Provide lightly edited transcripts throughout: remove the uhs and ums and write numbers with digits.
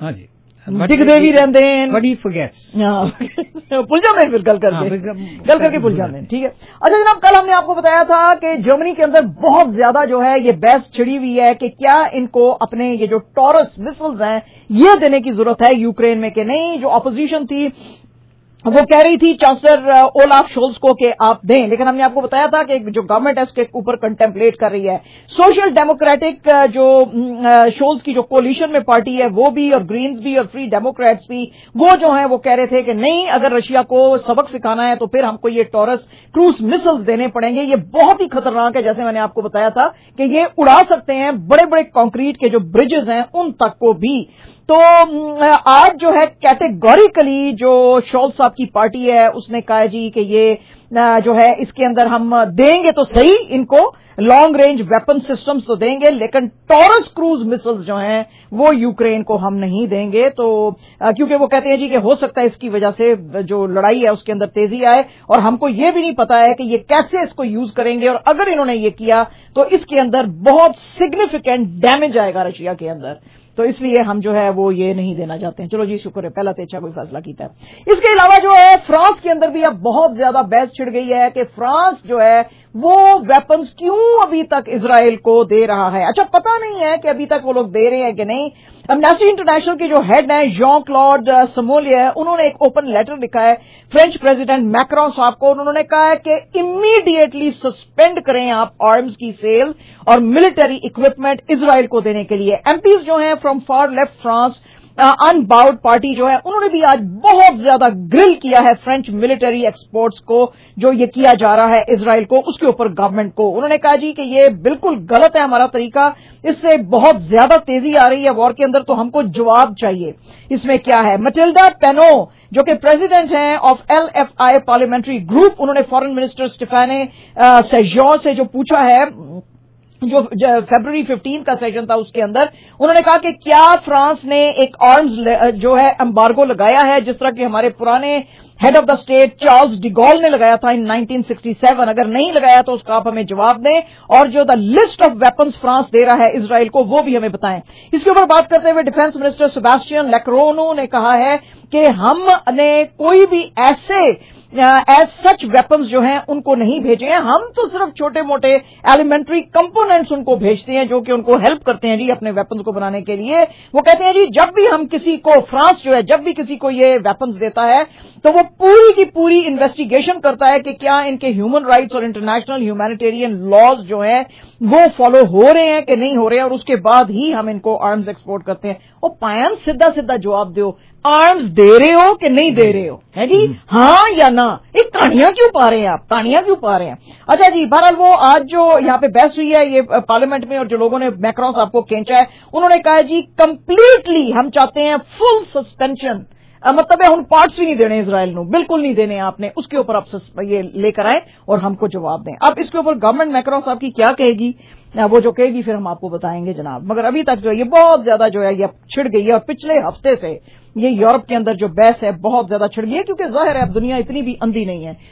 ہاں جی ڈگتے بھی رہتے ہیں بڑی فگیٹس بھول جاتے ہیں، پھر گل کر کے بھول جاتے ہیں. ٹھیک ہے. اچھا جناب، کل ہم نے آپ کو بتایا تھا کہ جرمنی کے اندر بہت زیادہ جو ہے یہ بحث چھڑی ہوئی ہے کہ کیا ان کو اپنے یہ جو ٹورس مسلز ہیں یہ دینے کی ضرورت ہے یوکرین میں کہ نہیں. جو اپوزیشن تھی وہ کہہ رہی تھی چانسلر اولاف شولز کو کہ آپ دیں، لیکن ہم نے آپ کو بتایا تھا کہ جو گورنمنٹ ہے اس کے اوپر کنٹمپلیٹ کر رہی ہے. سوشل ڈیموکریٹک جو شولز کی جو کولیشن میں پارٹی ہے وہ بھی، اور گرینز بھی اور فری ڈیموکریٹس بھی، وہ جو ہیں وہ کہہ رہے تھے کہ نہیں، اگر رشیا کو سبق سکھانا ہے تو پھر ہم کو یہ ٹورس کروز مسلز دینے پڑیں گے. یہ بہت ہی خطرناک ہے، جیسے میں نے آپ کو بتایا تھا کہ یہ اڑا سکتے ہیں بڑے بڑے کانکریٹ کے جو برجز ہیں ان تک کو بھی. تو آج جو ہے کیٹیگوریکلی جو شولز صاحب کی پارٹی ہے اس نے کہا جی کہ یہ جو ہے اس کے اندر ہم دیں گے تو صحیح، ان کو لانگ رینج ویپن سسٹمز تو دیں گے، لیکن ٹورس کروز مسلز جو ہیں وہ یوکرین کو ہم نہیں دیں گے. تو کیونکہ وہ کہتے ہیں جی کہ ہو سکتا ہے اس کی وجہ سے جو لڑائی ہے اس کے اندر تیزی آئے، اور ہم کو یہ بھی نہیں پتا ہے کہ یہ کیسے اس کو یوز کریں گے، اور اگر انہوں نے یہ کیا تو اس کے اندر بہت سگنیفیکینٹ ڈیمیج آئے گا رشیا کے اندر. تو اس لیے ہم جو ہے وہ یہ نہیں دینا چاہتے ہیں. چلو جی شکر ہے، پہلا تو اچھا کوئی فیصلہ کیتا ہے. اس کے علاوہ جو ہے فرانس کے اندر بھی اب بہت زیادہ بحث چھڑ گئی ہے کہ فرانس جو ہے وہ ویپنز کیوں ابھی تک اسرائیل کو دے رہا ہے. اچھا پتہ نہیں ہے کہ ابھی تک وہ لوگ دے رہے ہیں کہ نہیں. امنیسٹی انٹرنیشنل کے جو ہیڈ ہیں جان کلوڈ سمولیے، انہوں نے ایک اوپن لیٹر لکھا ہے فرینچ پریزیڈنٹ میکرون صاحب کو. انہوں نے کہا ہے کہ امیڈیٹلی سسپینڈ کریں آپ آرمز کی سیل اور ملٹری اکوپمنٹ اسرائیل کو دینے کے لیے. ایم پیز جو ہیں from far left France unbowed party جو ہے انہوں نے بھی آج بہت زیادہ گرل کیا ہے فرینچ ملٹری ایکسپورٹس کو جو یہ کیا جا رہا ہے اسرائیل کو، اس کے اوپر گورنمنٹ کو. انہوں نے کہا جی کہ یہ بالکل غلط ہے ہمارا طریقہ، اس سے بہت زیادہ تیزی آ رہی ہے وار کے اندر، تو ہم کو جواب چاہیے. اس میں کیا ہے؟ مٹلڈا پینو جو کہ پریزیڈنٹ ہیں of L F I parliamentary group, انہوں نے فارن منسٹر اسٹیفانے سیجور سے جو پوچھا ہے، جو فیبروری 15 کا سیشن تھا اس کے اندر، انہوں نے کہا کہ کیا فرانس نے ایک آرمز جو ہے امبارگو لگایا ہے جس طرح کہ ہمارے پرانے head of the state Charles de Gaulle نے لگایا تھا ان 1967. اگر نہیں لگایا تو اس کا آپ ہمیں جواب دیں، اور جو the list of weapons France دے رہا ہے اسرائیل کو وہ بھی ہمیں بتائیں. اس کے اوپر بات کرتے ہوئے ڈیفنس منسٹر سیباسٹین لیکرونو نے کہا ہے کہ ہم نے کوئی بھی ایسے ایز سچ ویپنز جو ہیں ان کو نہیں بھیجے ہیں، ہم تو صرف چھوٹے موٹے ایلیمنٹری کمپوننٹس ان کو بھیجتے ہیں جو کہ ان کو ہیلپ کرتے ہیں جی اپنے ویپنز کو بنانے کے لیے. وہ کہتے ہیں جی جب بھی ہم کسی کو، فرانس جو ہے جب بھی کسی کو یہ ویپنز دیتا ہے تو وہ پوری کی پوری انویسٹیگیشن کرتا ہے کہ کیا ان کے ہیومن رائٹس اور انٹرنیشنل ہیومینیٹیرین لاز جو ہیں وہ فالو ہو رہے ہیں کہ نہیں ہو رہے ہیں، اور اس کے بعد ہی ہم ان کو آرمز ایکسپورٹ کرتے ہیں. اور پائن سیدھا سیدھا جواب دیو، آرمز دے رہے ہو کہ نہیں دے رہے ہو، ہے جی ہاں یا نہ. ایک کہانیاں کیوں پا رہے ہیں آپ، کہانیاں کیوں پا رہے ہیں؟ اچھا جی بہرحال وہ آج جو یہاں پہ بحث ہوئی ہے یہ پارلیمنٹ میں، اور جو لوگوں نے میکرون صاحب کو کھینچا ہے انہوں نے کہا جی کمپلیٹلی ہم چاہتے ہیں فل سسپینشن، مطلب ہے ان پارٹس بھی نہیں دینے اسرائیل نو، بالکل نہیں دینے آپ نے، اس کے اوپر آپ یہ لے کر آئیں اور ہم کو جواب دیں. اب اس کے اوپر گورنمنٹ میکرون صاحب کی کیا کہے گی، وہ جو کہے گی پھر ہم آپ کو بتائیں گے جناب. مگر ابھی تک جو ہے یہ بہت زیادہ جو ہے یہ چھڑ گئی ہے، اور پچھلے ہفتے سے یہ یورپ کے اندر جو بحث ہے بہت زیادہ چھڑ گئی ہے، کیونکہ ظاہر ہے اب دنیا اتنی بھی اندھی نہیں ہے.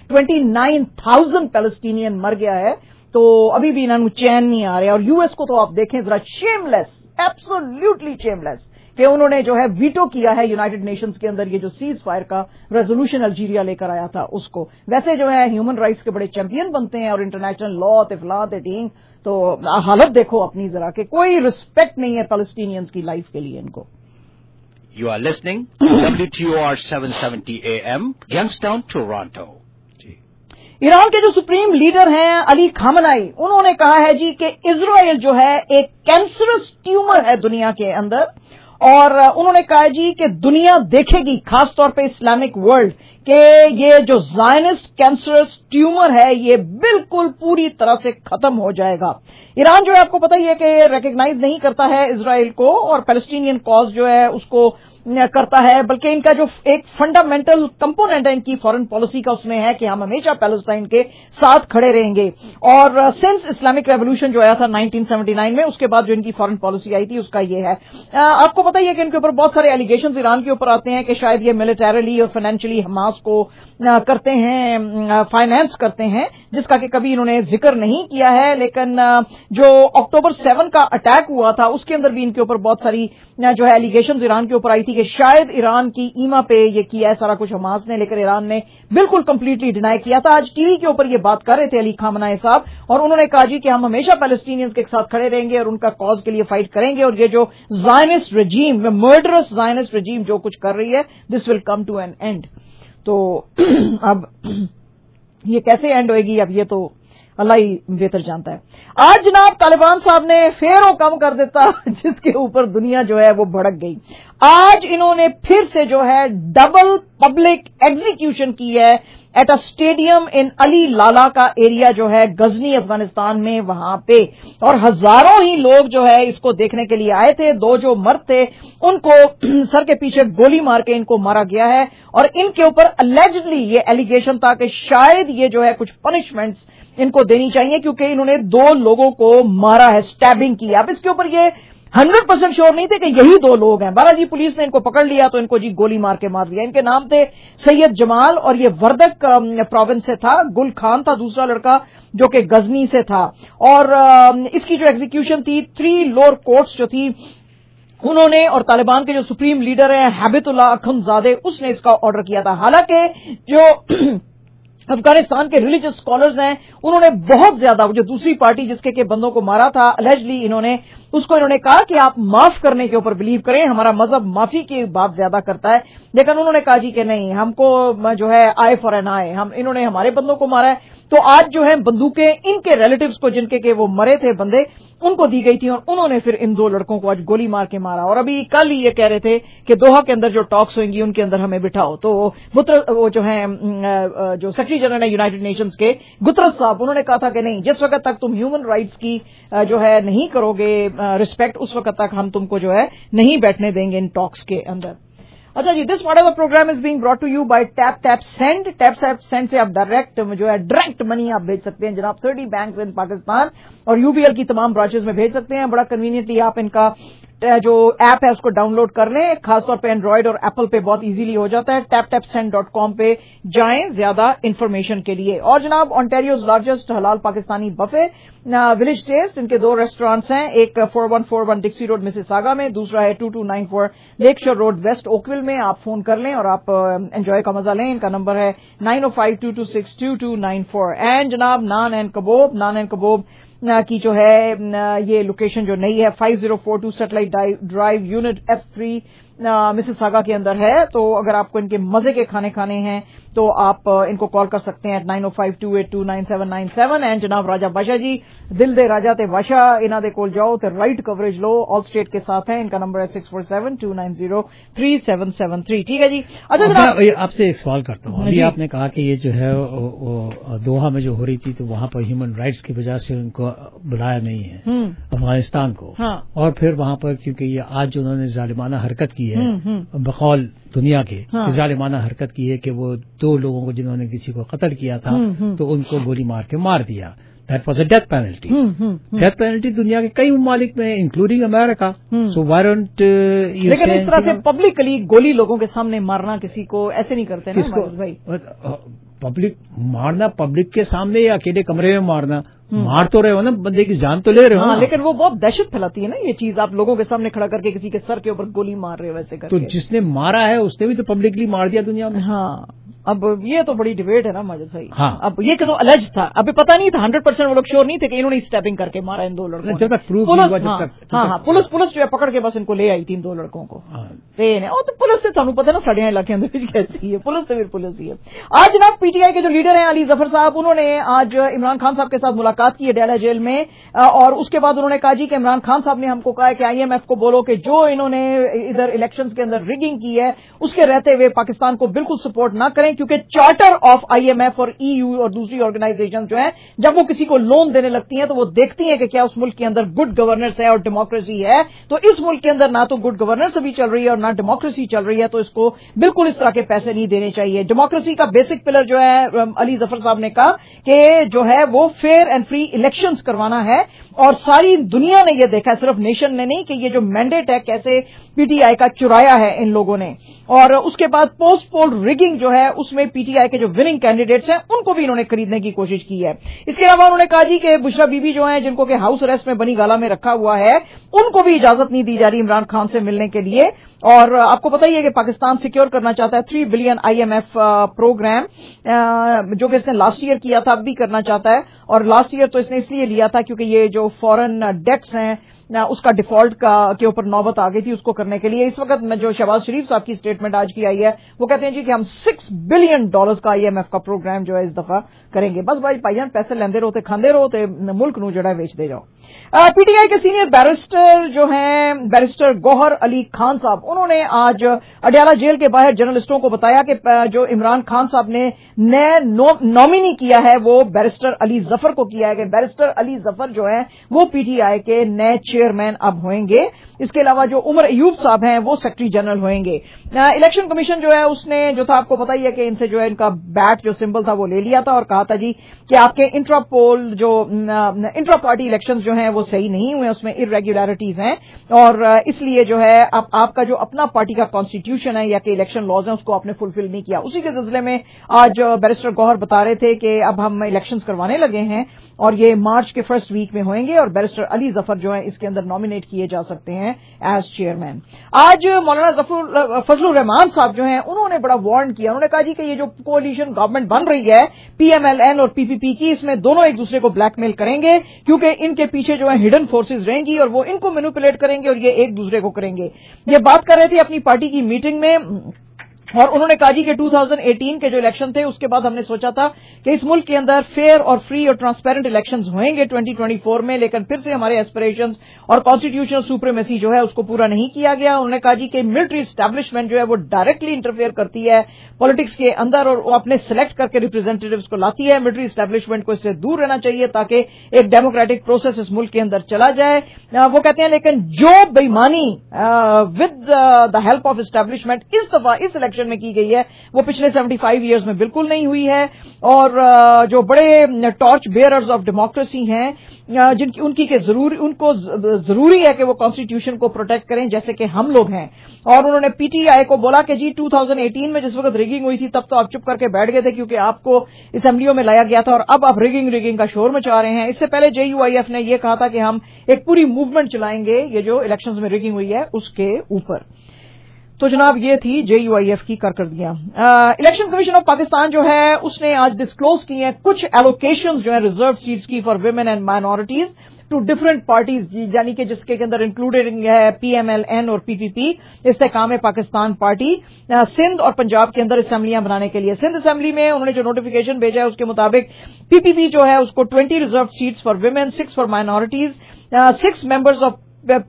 29,000 پیلسٹینین مر گیا ہے، تو ابھی بھی انہوں چین نہیں آ رہا ہے. اور یو ایس کو تو آپ دیکھیں ذرا، شیم لیس، ایبسولوٹلی شیم لیس، کہ انہوں نے جو ہے ویٹو کیا ہے یونائٹڈ نیشنز کے اندر یہ جو سیز فائر کا ریزولوشن الجیریا لے کر آیا تھا اس کو. ویسے جو ہے ہیومن رائٹس کے بڑے چیمپئن بنتے ہیں اور انٹرنیشنل لا تفلا تٹینگ، تو حالت دیکھو اپنی ذرا کہ کوئی رسپیکٹ نہیں ہے فلسطینیئنز کی لائف کے لیے ان کو. You are listening to WTOR 770 AM, Youngstown, Toronto. Iran کے جو سپریم لیڈر ہیں علی خامنائی، انہوں نے کہا ہے جی کہ اسرائیل جو ہے ایک کینسرس ٹیومر ہے دنیا کے اندر، اور انہوں نے کہا جی کہ دنیا دیکھے گی، خاص طور پہ اسلامک ورلڈ، کہ یہ جو زائنسٹ کینسرس ٹیومر ہے یہ بالکل پوری طرح سے ختم ہو جائے گا. ایران جو ہے آپ کو پتہ ہی ہے کہ ریکگنائز نہیں کرتا ہے اسرائیل کو، اور پیلسٹینین کاز جو ہے اس کو کرتا ہے، بلکہ ان کا جو ایک فنڈامنٹل کمپوننٹ ہے ان کی فارن پالیسی کا اس میں ہے کہ ہم ہمیشہ پیلسٹائن کے ساتھ کھڑے رہیں گے. اور سنس اسلامک ریولوشن جو آیا تھا 1979 میں، اس کے بعد جو ان کی فارن پالیسی آئی تھی اس کا یہ ہے. آپ کو پتہ ہی ہے کہ ان کے اوپر بہت سارے ایلیگیشنز ایران کے اوپر آتے ہیں کہ شاید یہ ملٹریلی اور فائنینشلی حماس حماس کو کرتے ہیں, فائنانس کرتے ہیں, جس کا کہ کبھی انہوں نے ذکر نہیں کیا ہے. لیکن جو اکتوبر 7 کا اٹیک ہوا تھا اس کے اندر بھی ان کے اوپر بہت ساری جو ہے ایلیگیشنز ایران کے اوپر آئی تھی کہ شاید ایران کی ایما پہ یہ کیا ہے سارا کچھ حماس نے, لیکن ایران نے بالکل کمپلیٹلی ڈینائی کیا تھا. آج ٹی وی کے اوپر یہ بات کر رہے تھے علی خامنہ ای صاحب, اور انہوں نے کہا جی کہ ہم ہمیشہ پیلسٹینینز کے ساتھ کھڑے رہیں گے اور ان کا کاز کے لیے فائٹ کریں گے, اور یہ جو زائنسٹ رجیم, مرڈرس زائنسٹ رجیم جو کچھ کر رہی ہے, this will come to an end. تو اب یہ کیسے اینڈ ہوئے گی اب یہ تو اللہ ہی بہتر جانتا ہے. آج جناب طالبان صاحب نے پھر وہ کم کر دیتا جس کے اوپر دنیا جو ہے وہ بھڑک گئی. آج انہوں نے پھر سے جو ہے ڈبل پبلک ایگزیکیوشن کی ہے ایٹ اے اسٹیڈیم ان علی لالا کا ایریا جو ہے غزنی افغانستان میں, وہاں پہ, اور ہزاروں ہی لوگ جو ہے اس کو دیکھنے کے لیے آئے تھے. 2 جو مرد تھے ان کو سر کے پیچھے گولی مار کے ان کو مارا گیا ہے, اور ان کے اوپر اللیجڈلی یہ ایلیگیشن تھا کہ شاید یہ جو ہے کچھ پنشمنٹس ان کو دینی چاہیے کیونکہ انہوں نے 2 لوگوں کو مارا ہے, سٹیبنگ کی. اب اس کے اوپر یہ 100% شور نہیں تھے کہ یہی 2 لوگ ہیں. بہرحال جی پولیس نے ان کو پکڑ لیا تو ان کو جی گولی مار کے مار دیا. ان کے نام تھے سید جمال, اور یہ وردک پروونس سے تھا. گل خان تھا دوسرا لڑکا جو کہ غزنی سے تھا. اور اس کی جو ایگزیکیوشن تھی 3 لوور کورٹس جو تھی انہوں نے, اور طالبان کے جو سپریم لیڈر ہیں ہیبت اللہ اخند زادے, اس نے اس کا آرڈر کیا تھا. حالانکہ جو افغانستان کے ریلیجس اسکالرز ہیں انہوں نے بہت زیادہ, جو دوسری پارٹی جس کے بندوں کو مارا تھا اللیجلی, انہوں نے کہا کہ آپ معاف کرنے کے اوپر بلیو کریں, ہمارا مذہب معافی کی بات زیادہ کرتا ہے. لیکن انہوں نے کہا جی کہ نہیں, ہم کو جو ہے آئے فار این آئے, انہوں نے ہمارے بندوں کو مارا ہے. تو آج جو ہے بندوقیں ان کے ریلیٹیوز کو جن کے وہ مرے تھے بندے ان کو دی گئی تھی, اور انہوں نے پھر ان 2 لڑکوں کو آج گولی مار کے مارا. اور ابھی کل ہی یہ کہہ رہے تھے کہ دوحہ کے اندر جو ٹاکس ہوئیں گی ان کے اندر ہمیں بٹھاؤ. تو وہ جو ہیں جو سیکرٹری جنرل ہے یونائیٹڈ نیشنز کے گترس صاحب, انہوں نے کہا تھا کہ نہیں, جس وقت تک تم ہیومن رائٹس کی جو ہے نہیں کرو گے ریسپیکٹ, اس وقت تک ہم تم کو جو ہے نہیں بیٹھنے دیں گے ان ٹاکس کے اندر. اچھا جی, this part of the programme is being brought to you by tap tap send. Tap send سے آپ ڈائریکٹ منی آپ بھیج سکتے ہیں جناب 30 بینکس ان پاکستان, اور یو بی ایل کی تمام برانچز میں بھیج سکتے ہیں. بڑا کنوینئنٹلی آپ ان کا جو ایپ ہے اس کو ڈاؤن لوڈ کر لیں, خاص طور پہ اینڈرائڈ اور ایپل پہ بہت ایزیلی ہو جاتا ہے. taptapsend.com پہ جائیں زیادہ انفارمیشن کے لیے. اور جناب آنٹیریوز لارجسٹ حلال پاکستانی بفے ولیج ٹیسٹ, ان کے 2 ریسٹورانٹس ہیں, ایک 4141 ڈکسی روڈ مسیساگا میں, دوسرا ہے 2294 لیک شور روڈ ویسٹ اوکویل میں. آپ فون کر لیں اور آپ انجوائے کا مزہ لیں. ان کا نمبر ہے 9052262294. اینڈ جناب نان اینڈ کبوب کی جو ہے یہ لوکیشن جو نئی ہے 5042 satellite drive unit F3 Mississauga کے اندر ہے. تو اگر آپ کو ان کے مزے کے کھانے کھانے ہیں تو آپ ان کو کال کر سکتے ہیں 9052829797. اینڈ جناب راجہ بادشاہ جی, دل دے راجہ تے بادشاہ, انہاں دے کول جاؤ تے رائٹ کوریج لو, آل اسٹیٹ کے ساتھ ہیں. ان کا نمبر ہے 6472903773. ٹھیک ہے جی. اچھا جناب آپ سے ایک سوال کرتا ہوں. ابھی آپ نے کہا کہ یہ جو ہے دوحہ میں جو ہو رہی تھی تو وہاں پر ہیومن رائٹس کی وجہ سے ان کو بلایا نہیں ہے افغانستان کو, اور پھر وہاں پر کیونکہ یہ آج جو انہوں نے ظالمانہ حرکت کی ہے بقول دنیا کے ظالمانہ حرکت کی ہے کہ وہ 2 لوگوں کو جنہوں نے کسی کو قتل کیا تھا تو ان کو گولی مار کے مار دیا. That was a death penalty. Death penalty دنیا کے کئی ممالک میں including America. So why don't لیکن اس طرح سے پبلکلی گولی لوگوں کے سامنے مارنا کسی کو ایسے نہیں کرتے نا بھائی. پبلک مارنا, پبلک کے سامنے یا اکیلے کمرے میں مارنا, مار تو رہے ہو نا, بندے کی جان تو لے رہے ہو. لیکن وہ بہت دہشت پھیلاتی ہے نا یہ چیز, آپ لوگوں کے سامنے کھڑا کر کے کسی کے سر کے اوپر گولی مار رہے ہو ویسے کر کے. تو جس نے مارا ہے اس نے بھی تو پبلکلی مار دیا دنیا میں. ہاں, اب یہ تو بڑی ڈیبیٹ ہے نا ماجد بھائی. ہاں, اب یہ کہ تو الج تھا, ابھی پتہ نہیں تھا 100% وہ لوگ شور نہیں تھے کہ انہوں نے اسٹیپنگ کر کے مارا ان 2 لڑکوں. جب تک پروف پولیس جو ہے پکڑ کے بس ان کو لے آئی تھی ان 2 لڑکوں کو. تو پولیس سے تھانوں پتہ نا ساڑھے علاقے اندر کیسی ہے, پولیس سے پھر پولیس ہی ہے. آج جناب پی ٹی آئی کے جو لیڈر ہیں علی ظفر صاحب, انہوں نے آج عمران خان صاحب کے ساتھ ملاقات کی ہے ڈیلا جیل میں, اور اس کے بعد انہوں نے کہا جی کہ عمران خان صاحب نے ہم کو کہا کہ IMF کو بولو کہ جو انہوں نے ادھر الیکشنز کے اندر ریگنگ کی ہے اس کے رہتے ہوئے پاکستان کو بالکل سپورٹ نہ کریں, کیونکہ چارٹر آف IMF اور EU اور دوسری آرگنائزیشن جو ہیں جب وہ کسی کو لون دینے لگتی ہیں تو وہ دیکھتی ہیں کہ کیا اس ملک کے اندر گڈ گورننس ہے اور ڈیموکریسی ہے. تو اس ملک کے اندر نہ تو گڈ گورننس ابھی چل رہی ہے اور نہ ڈیموکریسی چل رہی ہے, تو اس کو بالکل اس طرح کے پیسے نہیں دینے چاہیے. ڈیموکریسی کا بیسک پلر جو ہے علی ظفر صاحب نے کہا کہ جو ہے وہ فیئر اینڈ فری الیکشنز کروانا ہے, اور ساری دنیا نے یہ دیکھا ہے, صرف نیشن نے نہیں, کہ یہ جو مینڈیٹ ہے کیسے PTI کا چرایا ہے ان لوگوں نے. اور اس کے بعد پوسٹ پول ریگنگ جو ہے उसमें पीटीआई के जो विनिंग कैंडिडेट्स हैं उनको भी इन्होंने खरीदने की कोशिश की है। इसके अलावा उन्होंने कहा जी कि बुशरा बीबी जो हैं जिनको कि हाउस अरेस्ट में बनी गाला में रखा हुआ है उनको भी इजाजत नहीं दी जा रही इमरान खान से मिलने के लिए। और आपको पता ही है कि पाकिस्तान सिक्योर करना चाहता है 3 बिलियन IMF प्रोग्राम, जो कि इसने लास्ट ईयर किया था, अब भी करना चाहता है। और लास्ट ईयर तो इसने इसलिए लिया था क्योंकि ये जो फॉरेन डेट्स हैं उसका डिफॉल्ट के ऊपर नौबत आ गई थी उसको करने के लिए। इस वक्त में जो शहबाज शरीफ साहब की स्टेटमेंट आज की आई है वो कहते हैं जी कि हम $6 बिलियन का IMF का प्रोग्राम जो है इस दफा करेंगे। बस भाई भाईजान पैसे लेंदे रहो ते खांदे रहो ते मुल्क नू जड़ा वेच दे जाओ। पीटीआई के सीनियर बैरिस्टर जो हैं बैरिस्टर गौहर अली खान साहब, उन्होंने आज अडयाला जेल के बाहर जर्नलिस्टों को बताया कि जो इमरान खान साहब ने नए नॉमिनी किया है वो बैरिस्टर अली जफर को किया है कि बैरिस्टर अली जफर जो है वो पीटीआई के नए चेयरमैन अब होंगे। इसके अलावा जो उमर अयूब साहब हैं वो सेक्रेटरी जनरल होंगे। इलेक्शन कमीशन जो है उसने जो था आपको पता ही है कि इनसे जो है इनका बैट जो सिंबल था वो ले लिया था और कहा था जी कि आपके इंट्रा पोल जो इंट्रा पार्टी इलेक्शंस जो हैं वो सही नहीं हुए, उसमें इरेगुलरिटीज हैं और इसलिए जो है आपका जो अपना पार्टी का कॉन्स्टिट्यूशन है या कि इलेक्शन लॉज हैं उसको आपने फुलफिल नहीं किया। उसी के सिलसिले में आज बैरिस्टर गौहर बता रहे थे कि अब हम इलेक्शंस करवाने लगे हैं और ये मार्च के फर्स्ट वीक में होंगे और बैरिस्टर अली जफर जो है इसके अंदर नॉमिनेट किए जा सकते हैं एज चेयरमैन। आज मौलाना फजलुर रहमान साहब जो हैं उन्होंने बड़ा वार्न किया। उन्होंने कहा जी कि ये जो कोalition गवर्नमेंट बन रही है PMLN और PPP की, इसमें दोनों एक दूसरे को ब्लैकमेल करेंगे क्योंकि इनके पीछे जो है हिडन फोर्सेस रहेंगी और वो इनको मैनिपुलेट करेंगे और ये एक दूसरे को करेंगे। ये बात कर रहे थे अपनी पार्टी की मीटिंग में और उन्होंने कहा जी कि 2018 के जो इलेक्शन थे उसके बाद हमने सोचा था कि इस मुल्क के अंदर फेयर और फ्री और ट्रांसपेरेंट इलेक्शंस होंगे 2024 में, लेकिन फिर से हमारे एस्पिरेशंस और कॉन्स्टिट्यूशनल सुप्रीमेसी जो है उसको पूरा नहीं किया गया। उन्होंने कहा जी कि मिलिट्री एस्टैब्लिशमेंट जो है वो डायरेक्टली इंटरफेयर करती है पॉलिटिक्स के अंदर और वो अपने सिलेक्ट करके रिप्रेजेंटेटिव्स को लाती है। मिलिट्री एस्टैब्लिशमेंट को इससे दूर रहना चाहिए ताकि एक डेमोक्रेटिक प्रोसेस इस मुल्क के अंदर चला जाए। वो कहते हैं लेकिन जो बेईमानी with the help of establishment इस दफा इस इलेक्शन में की गई है वो पिछले 75 ईयर्स में बिल्कुल नहीं हुई है। और जो बड़े टॉर्च बेयरर्स ऑफ डेमोक्रेसी हैं जिनकी उनको जरूरी है कि वो कॉन्स्टिट्यूशन को प्रोटेक्ट करें जैसे कि हम लोग हैं। और उन्होंने पीटीआई को बोला कि जी 2018 में जिस वक्त रिगिंग हुई थी तब तो आप चुप करके बैठ गए थे क्योंकि आपको असेंबलियों में लाया गया था और अब आप रिगिंग का शोर मचा रहे हैं। इससे पहले JUIF ने यह कहा था कि हम एक पूरी मूवमेंट चलाएंगे ये जो इलेक्शंस में रिगिंग हुई है उसके ऊपर। तो जनाब ये थी JUIF की कारकर्दगियां। इलेक्शन कमीशन ऑफ पाकिस्तान जो है उसने आज डिस्क्लोज की हैं कुछ एलोकेशंस जो है रिजर्व सीट्स की for women and minorities to different parties, यानी कि जिसके अंदर इंक्लूडेड है PMLN और PPP। इस्तेकाम पाकिस्तान पार्टी सिंध और पंजाब के अंदर असेंबलियां बनाने के लिए सिंध असेंबली में उन्होंने जो नोटिफिकेशन भेजा है उसके मुताबिक PPP जो है उसको 20 reserve seats for women, 6 for minorities, 6 members of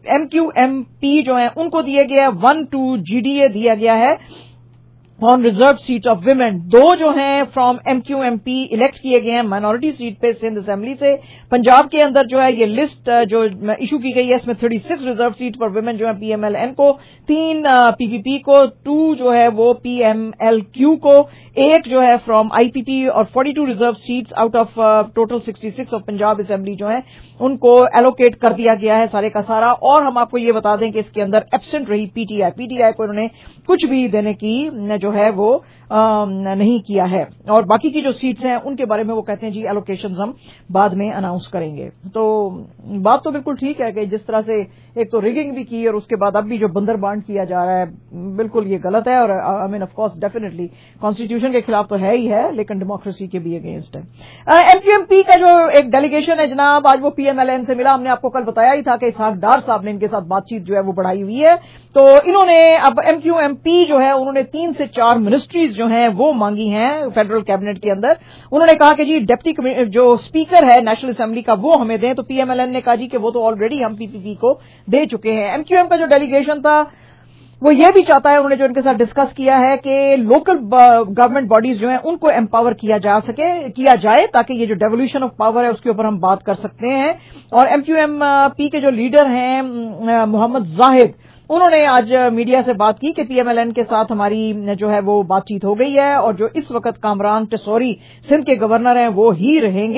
MQMP जो है उनको दिए गया, 1 to GDA दिया गया है on reserve seat of women. 2 जो हैं फ्रॉम MQMP इलेक्ट किए गए हैं माइनॉरिटी सीट पे सिंध असेंबली से। पंजाब के अंदर जो है ये लिस्ट जो इशू की गई है इसमें 36 रिजर्व सीट फॉर विमेन जो है PMLN को, 3 PPP को, 2 जो है वो PMLQ को, 1 जो है फ्रॉम IPP और 42 reserve seats out of total 66 of Punjab assembly जो है उनको एलोकेट कर दिया गया है सारे का सारा। और हम आपको ये बता दें कि इसके अंदर एब्सेंट रही पीटीआई को इन्होंने कुछ भी देने की जो है वो नहीं किया है और बाकी की जो सीट्स हैं उनके बारे में वो कहते हैं जी एलोकेशंस हम बाद में अनाउंस करेंगे। तो बात तो बिल्कुल ठीक है कि जिस तरह से एक तो रिगिंग भी की और उसके बाद अब भी जो बंदरबांट किया जा रहा है बिल्कुल ये गलत है और I mean of course definitely constitution के खिलाफ तो है ही है लेकिन डेमोक्रेसी के भी अगेंस्ट है। MQMP का जो एक डेलीगेशन है जनाब आज वो PMLN से मिला। हमने आपको कल बताया ही था कि इसहाक डार साहब ने इनके साथ बातचीत जो है वो बढ़ाई हुई है। तो इन्होंने अब MQMP जो है उन्होंने 3 से 4 मिनिस्ट्रीज जो हैं वो मांगी हैं फेडरल कैबिनेट के अंदर। उन्होंने कहा कि जी डिप्टी जो स्पीकर है नेशनल असेंबली का वो हमें दें। तो PMLN ने कहा जी कि वो तो ऑलरेडी हम PPP को दे चुके हैं। MQM का जो डेलीगेशन था वो ये भी चाहता है, उन्होंने जो इनके साथ डिस्कस किया है कि लोकल गवर्नमेंट बॉडीज जो हैं उनको एम्पावर किया जाए ताकि ये जो डेवोल्यूशन ऑफ पावर है उसके ऊपर हम बात कर सकते हैं। और MQMP के जो लीडर हैं मोहम्मद जाहिद उन्होंने आज मीडिया से बात की कि PMLN के साथ हमारी जो है वो बातचीत हो गई है और जो इस वक्त कामरान टेसौरी सिंध के गवर्नर हैं वो ही रहेंगे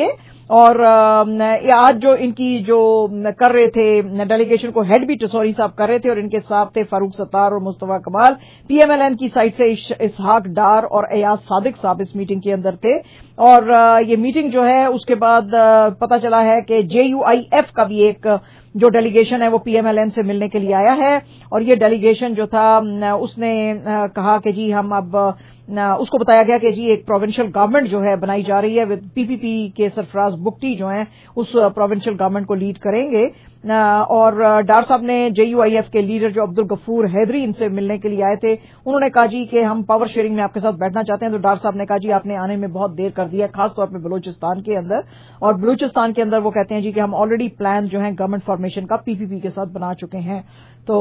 اور آج جو ان کی جو کر رہے تھے ڈیلیگیشن کو ہیڈ بھی ٹسوری صاحب کر رہے تھے اور ان کے ساتھ تھے فاروق ستار اور Mustafa Kamal. P M L N کی سائٹ سے اسحاق ڈار اور ایاز صادق صاحب اس میٹنگ کے اندر تھے. اور یہ میٹنگ جو ہے اس کے بعد پتہ چلا ہے کہ JUIF کا بھی ایک جو ڈیلیگیشن ہے وہ پی ایم ایل این سے ملنے کے لیے آیا ہے. اور یہ ڈیلیگیشن جو تھا اس نے کہا کہ جی ہم اب اس کو بتایا گیا کہ جی ایک پروونشل گورنمنٹ جو ہے بنائی جا رہی ہے ود PPP کے سرفراز بگٹی جو ہیں اس پروونشل گورنمنٹ کو لیڈ کریں گے. اور ڈار صاحب نے JUIF کے لیڈر جو عبدالغفور حیدری ان سے ملنے کے لیے آئے تھے, انہوں نے کہا جی کہ ہم پاور شیئرنگ میں آپ کے ساتھ بیٹھنا چاہتے ہیں. تو ڈار صاحب نے کہا جی آپ نے آنے میں بہت دیر کر دیا, خاص طور پہ بلوچستان کے اندر. اور بلوچستان کے اندر وہ کہتے ہیں جی کہ ہم آلریڈی پلان جو ہے گورنمنٹ فارمیشن کا PPP کے ساتھ بنا چکے ہیں. تو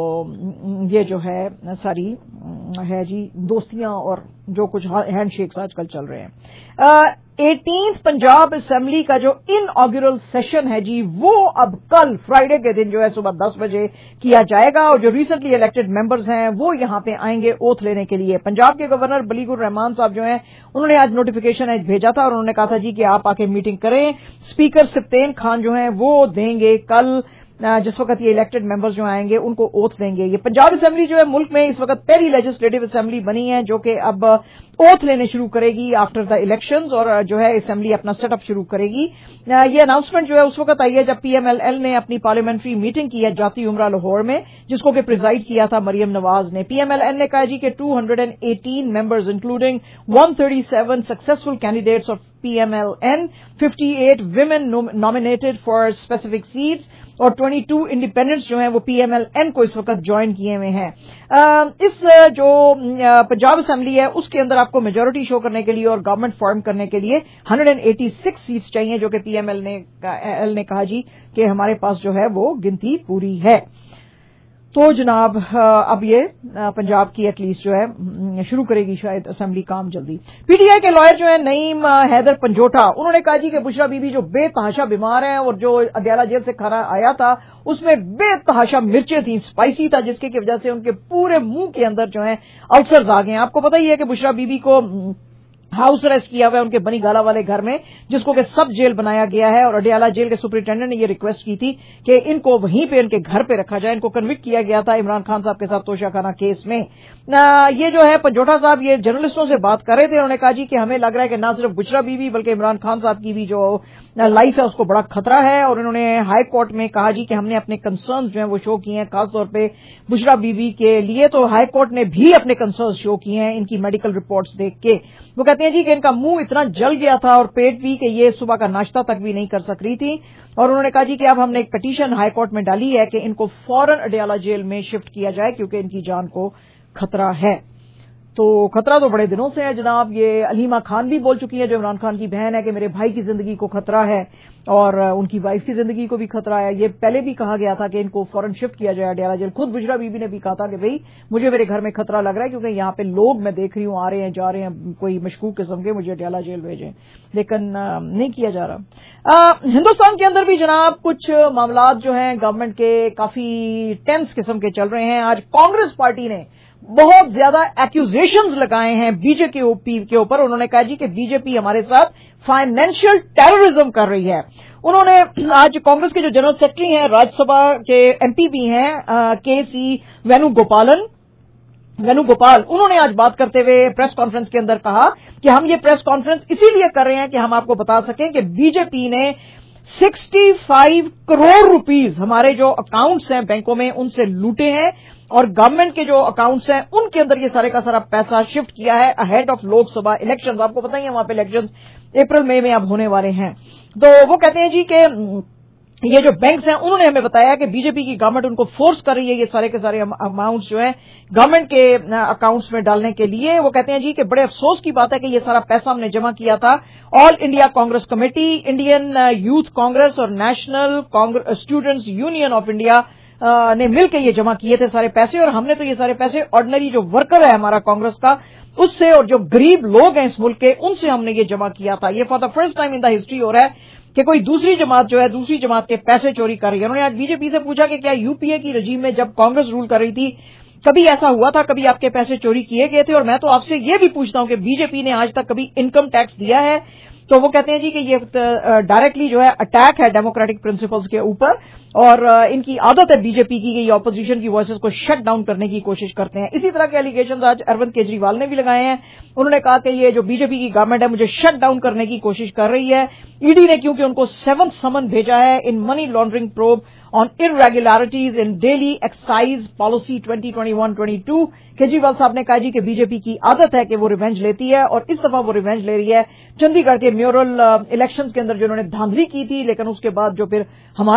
یہ جو ہے ساری ہے جی دوستیاں اور جو کچھ ہینڈ شیکس آج کل چل رہے ہیں. 18th پنجاب اسمبلی کا جو انآگورل سیشن ہے جی وہ اب کل فرائیڈے کے دن جو ہے صبح 10 بجے کیا جائے گا. اور جو ریسنٹلی الیکٹڈ ممبرز ہیں وہ یہاں پہ آئیں گے اوتھ لینے کے لیے. پنجاب کے گورنر بلیغ الرحمان صاحب جو ہیں انہوں نے آج نوٹیفیکیشن بھیجا تھا اور انہوں نے کہا تھا جی کہ آپ آ کے میٹنگ کریں. اسپیکر سبطین خان جو ہیں وہ دیں گے کل, جس وقت یہ الیکٹڈ ممبرز جو آئیں گے ان کو اوتھ دیں گے. یہ پنجاب اسمبلی جو ہے ملک میں اس وقت پہلی لیجسلیٹو اسمبلی بنی ہے جو کہ اب اوتھ لینے شروع کرے گی آفٹر دا الیکشنز, اور جو ہے اسمبلی اپنا سیٹ اپ شروع کرے گی. یہ اناؤنسمنٹ جو ہے اس وقت آئی ہے جب PMLL نے اپنی پارلیمنٹری میٹنگ کی ہے جاتی عمرہ لاہور میں, جس کو کہ پریزائڈ کیا تھا مریم نواز نے. PMLL نے کہا جی کہ 218 members including 137 successful candidates of PMLN, 58 women nominated for specific seats اور 22 انڈیپینڈنٹس جو ہیں وہ PMLN کو اس وقت جوائن کیے ہوئے ہیں. اس جو پنجاب اسمبلی ہے اس کے اندر آپ کو میجورٹی شو کرنے کے لیے اور گورنمنٹ فارم کرنے کے لیے 186 سیٹس چاہیے, جو کہ PML نے کہا جی کہ ہمارے پاس جو ہے وہ گنتی پوری ہے. تو جناب اب یہ پنجاب کی ایٹ لیسٹ جو ہے شروع کرے گی شاید اسمبلی کام جلدی. PTI کے لائر جو ہیں نعیم حیدر پنجوٹا, انہوں نے کہا جی کہ بشرا بی بی جو بے تحاشا بیمار ہیں اور جو اڈیالہ جیل سے کھانا آیا تھا اس میں بے تحاشا مرچیں تھیں, اسپائسی تھا, جس کی وجہ سے ان کے پورے منہ کے اندر جو ہیں السرز آ گئے ہیں. آپ کو پتہ ہی ہے کہ بشرا بی بی کو ہاؤس اریسٹ کیا ہوا ہے ان کے بنی گالا والے گھر میں, جس کو کہ سب جیل بنایا گیا ہے. اور اڈیالہ جیل کے سپرنٹینڈنٹ نے یہ ریکویسٹ کی تھی کہ ان کو وہیں پہ ان کے گھر پہ رکھا جائے. ان کو کنوکٹ کیا گیا تھا عمران خان صاحب کے ساتھ توشہ خانہ کیس میں. یہ جو ہے پنجوٹا صاحب یہ جرنلسٹوں سے بات کر رہے تھے, انہوں نے کہا جی کہ ہمیں لگ رہا ہے کہ نہ صرف بشرا بی بی بلکہ عمران خان صاحب کی بھی جو لائف ہے اس کو بڑا خطرہ ہے. اور انہوں نے ہائی کورٹ میں کہا جی کہ ہم نے اپنے کنسرنز جو ہیں وہ شو کیے ہیں, خاص طور پہ بشرا بی بی کے لیے. تو ہائی کورٹ نے بھی اپنے کنسرنز شو کیے ہیں ان کی میڈیکل رپورٹس دیکھ کے. وہ کہتے ہیں جی کہ ان کا منہ اتنا جل گیا تھا اور پیٹ بھی کہ یہ صبح کا ناشتہ تک بھی نہیں کر سک رہی تھی. اور انہوں نے کہا جی کہ اب ہم نے ایک پٹیشن ہائی کورٹ میں ڈالی ہے کہ ان کو فوراً اڈیالہ جیل میں شفٹ کیا جائے کیونکہ ان کی جان کو خطرہ ہے. تو خطرہ تو بڑے دنوں سے ہے جناب. یہ علیمہ خان بھی بول چکی ہے جو عمران خان کی بہن ہے کہ میرے بھائی کی زندگی کو خطرہ ہے اور ان کی وائف کی زندگی کو بھی خطرہ ہے. یہ پہلے بھی کہا گیا تھا کہ ان کو فوراً شفٹ کیا جائے اڈیالہ جیل. خود بشرا بی بی نے بھی کہا تھا کہ بھئی مجھے میرے گھر میں خطرہ لگ رہا ہے کیونکہ یہاں پہ لوگ میں دیکھ رہی ہوں آ رہے ہیں جا رہے ہیں کوئی مشکوک قسم کے, مجھے اڈیالہ جیل بھیجیں, لیکن نہیں کیا جا رہا. ہندوستان کے اندر بھی جناب کچھ معاملات جو ہیں گورنمنٹ کے کافی ٹینس قسم کے چل رہے ہیں. آج کانگریس پارٹی نے بہت زیادہ ایکوزیشنز لگائے ہیں بی جے پی کے اوپر. انہوں نے کہا جی کہ بی جے پی ہمارے ساتھ فائنینشیل ٹیررزم کر رہی ہے. انہوں نے آج کانگریس کے جو جنرل سیکرٹری ہیں راجیہ سبھا کے MP بھی ہیں KC وینو گوپال, انہوں نے آج بات کرتے ہوئے پریس کانفرنس کے اندر کہا کہ ہم یہ پریس کانفرنس اسی لیے کر رہے ہیں کہ ہم آپ کو بتا سکیں کہ بی جے پی نے 65 کروڑ روپیز ہمارے جو اکاؤنٹس ہیں بینکوں میں ان سے لوٹے ہیں اور گورنمنٹ کے جو اکاؤنٹس ہیں ان کے اندر یہ سارے کا سارا پیسہ شفٹ کیا ہے ahead of Lok Sabha election. آپ کو پتہ ہی ہے وہاں پہ الیکشن اپریل مئی میں اب ہونے والے ہیں. تو وہ کہتے ہیں جی کہ یہ جو بینکس ہیں انہوں نے ہمیں بتایا کہ بی جے پی کی گورنمنٹ ان کو فورس کر رہی ہے یہ سارے کے سارے اماؤنٹس جو ہیں گورنمنٹ کے اکاؤنٹس میں ڈالنے کے لیے. وہ کہتے ہیں جی کہ بڑے افسوس کی بات ہے کہ یہ سارا پیسہ ہم نے جمع کیا تھا all India Congress committee, Indian youth Congress اور national students union of India نے مل کے یہ جمع کیے تھے سارے پیسے. اور ہم نے تو یہ سارے پیسے آرڈنری جو ورکر ہے ہمارا کانگریس کا اس سے اور جو غریب لوگ ہیں اس ملک کے ان سے ہم نے یہ جمع کیا تھا. یہ for the first time in the history ہو رہا ہے کہ کوئی دوسری جماعت جو ہے دوسری جماعت کے پیسے چوری کر رہی ہے. انہوں نے آج بی جے پی سے پوچھا کہ کیا UPA کی رجیم میں جب کانگریس رول کر رہی تھی کبھی ایسا ہوا تھا, کبھی آپ کے پیسے چوری کیے گئے تھے؟ اور میں تو آپ سے یہ بھی پوچھتا ہوں کہ بی جے پی نے آج تک کبھی انکم ٹیکس دیا ہے تو وہ کہتے ہیں جی کہ یہ ڈائریکٹلی جو ہے اٹیک ہے ڈیموکریٹک پرنسپلز کے اوپر، اور ان کی عادت ہے بی جے پی کی کہ یہ اپوزیشن کی وائسز کو شٹ ڈاؤن کرنے کی کوشش کرتے ہیں. اسی طرح کے ایلیگیشنز آج اروند کیجریوال نے بھی لگائے ہیں. انہوں نے کہا کہ یہ جو بی جے پی کی گورنمنٹ ہے مجھے شٹ ڈاؤن کرنے کی کوشش کر رہی ہے. ای ڈی نے کیونکہ ان کو 7th سمن بھیجا ہے in money laundering probe on irregularities in daily excise policy 2021-22. Kejriwal صاحب نے کہا جی کہ بی جے پی کی عادت ہے کہ وہ ریونج لیتی ہے، اور اس دفعہ وہ ریونج لے رہی ہے چندی گڑھ کے میورل الیکشنز کے اندر جو انہوں نے دھاندلی کی تھی، لیکن اس کے بعد جو پھر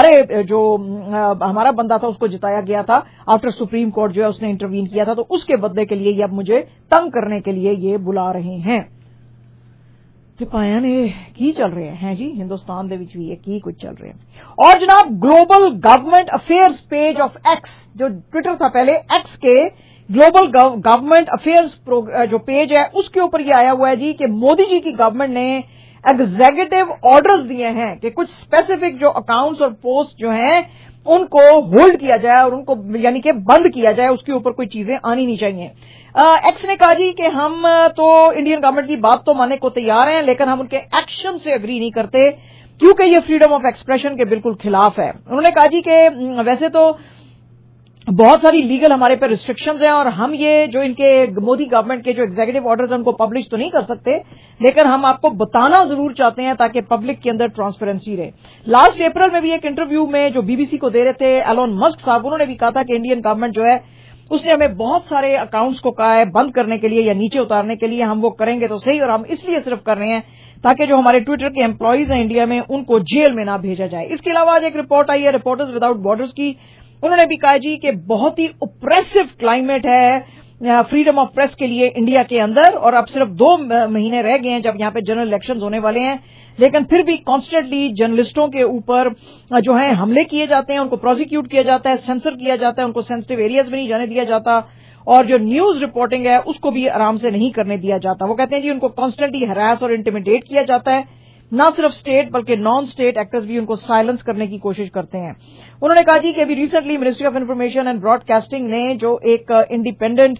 ہمارا بندہ تھا اس کو جتایا گیا تھا آفٹر سپریم کورٹ جو ہے اس نے انٹروین کیا تھا، تو اس کے بدلے کے لیے یہ اب مجھے تنگ کرنے کے لیے یہ بلا رہے ہیں. سپاہیاں کی چل رہے ہیں جی ہندوستان دے وچ بھی یہ کی کچھ چل رہے ہیں. اور جناب global government affairs page of X, جو ٹویٹر تھا پہلے، ایکس کے گلوبل گورنمنٹ افیئرز جو پیج ہے اس کے اوپر یہ آیا ہوا ہے جی کہ مودی جی کی گورنمنٹ نے ایگزیکٹو آرڈرز دیے ہیں کہ کچھ اسپیسیفک جو اکاؤنٹس اور پوسٹ جو ہیں ان کو ہولڈ کیا جائے اور ان کو یعنی کہ بند کیا جائے، اس کے اوپر کوئی چیزیں آنی نہیں چاہیے. ایکس نے کہا جی کہ ہم تو انڈین گورنمنٹ کی بات تو ماننے کو تیار ہیں، لیکن ہم ان کے ایکشن سے اگری نہیں کرتے کیونکہ یہ فریڈم آف ایکسپریشن کے بالکل خلاف ہے. انہوں نے کہا جی کہ ویسے تو بہت ساری لیگل ہمارے پہ ریسٹرکشنز ہیں اور ہم یہ جو ان کے مودی گورنمنٹ کے جو ایگزیکٹو آرڈرز ہیں ان کو پبلش تو نہیں کر سکتے، لیکن ہم آپ کو بتانا ضرور چاہتے ہیں تاکہ پبلک کے اندر ٹرانسپیرنسی رہے. لاسٹ اپریل میں بھی ایک انٹرویو میں جو بی بی سی کو دے رہے تھے ایلون مسک صاحب، انہوں نے بھی کہا تھا کہ انڈین گورنمنٹ جو ہے اس نے ہمیں بہت سارے اکاؤنٹس کو کہا ہے بند کرنے کے لیے یا نیچے اتارنے کے لیے، ہم وہ کریں گے تو صحیح، اور ہم اس لیے صرف کر رہے ہیں تاکہ جو ہمارے ٹویٹر کے امپلائیز ہیں انڈیا میں ان کو جیل میں نہ بھیجا جائے. اس کے علاوہ آج ایک رپورٹ آئی ہے رپورٹرز وداؤٹ بارڈرز کی، انہوں نے بھی کہا جی کہ بہت ہی اوپریسو کلائمیٹ ہے فریڈم آف پریس کے لیے انڈیا کے اندر، اور اب صرف 2 مہینے رہ گئے ہیں جب یہاں پہ جنرل الیکشنز ہونے والے ہیں، لیکن پھر بھی کانسٹنٹلی جرنلسٹوں کے اوپر جو ہیں حملے کیے جاتے ہیں، ان کو پروسیکیوٹ کیا جاتا ہے، سینسر کیا جاتا ہے، ان کو سینسٹیو ایریاز میں نہیں جانے دیا جاتا، اور جو نیوز رپورٹنگ ہے اس کو بھی آرام سے نہیں کرنے دیا جاتا. وہ کہتے ہیں جی ان کو کانسٹنٹلی ہراس اور انٹیمیڈیٹ کیا جاتا ہے، نہ صرف اسٹیٹ بلکہ نان اسٹیٹ ایکٹرز بھی ان کو سائلنس کرنے کی کوشش کرتے ہیں. انہوں نے کہا جی کہ ابھی recently ministry of information and broadcasting نے جو ایک انڈیپینڈنٹ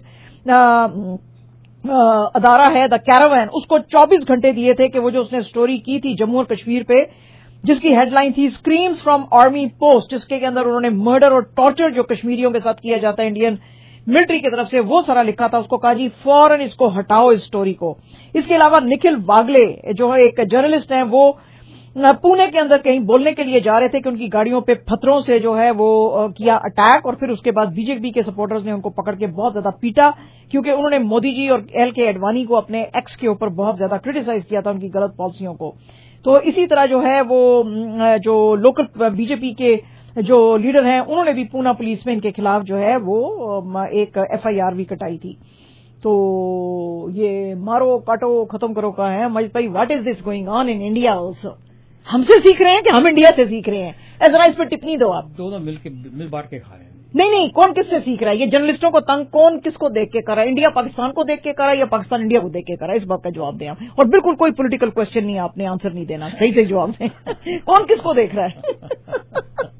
ادارہ ہے دا کیراوین، اس کو 24 گھنٹے دیے تھے کہ وہ جو اس نے سٹوری کی تھی جموں اور کشمیر پہ جس کی ہیڈ لائن تھی اسکریمز فرام آرمی پوسٹ، جس کے اندر انہوں نے مرڈر اور ٹارچر جو کشمیریوں کے ساتھ کیا جاتا ہے انڈین ملٹری کی طرف سے وہ سارا لکھا تھا، اس کو کہا جی فوراً اس کو ہٹاؤ اس سٹوری کو. اس کے علاوہ نکھل باگلے جو ایک جرنلسٹ ہیں، وہ پونے کے اندر کہیں بولنے کے لیے جا رہے تھے کہ ان کی گاڑیوں پہ پتھروں سے جو ہے وہ کیا اٹیک، اور پھر اس کے بعد بی جے پی کے سپورٹرز نے ان کو پکڑ کے بہت زیادہ پیٹا کیونکہ انہوں نے مودی جی اور ایل کے اڈوانی کو اپنے ایکس کے اوپر بہت زیادہ کرٹیسائز کیا تھا ان کی غلط پالیسیوں کو. تو اسی طرح جو ہے وہ جو لوکل بی جے پی کے جو لیڈر ہیں انہوں نے بھی پونا پولیس میں ان کے خلاف جو ہے وہ ایک ایف آئی آر بھی کٹائی تھی. تو یہ مارو کاٹو ختم کرو کا ہے. مجھے بھائی what is this going on in India also? ہم سے سیکھ رہے ہیں کہ ہم انڈیا سے سیکھ رہے ہیں؟ ذرا اس پہ ٹپنی دو آپ. دونوں مل بانٹ کے کھا رہے ہیں. نہیں کون کس سے سیکھ رہا ہے؟ یہ جرنلسٹوں کو تنگ کون کس کو دیکھ کے کر رہا ہے؟ انڈیا پاکستان کو دیکھ کے کر رہا ہے یا پاکستان انڈیا کو دیکھ کے کر رہا ہے؟ اس بات کا جواب دیں آپ. اور بالکل کوئی پولیٹیکل کوشچن نہیں، آپ نے آنسر نہیں دینا، صحیح سے جواب دیں. کون کس کو دیکھ رہا ہے؟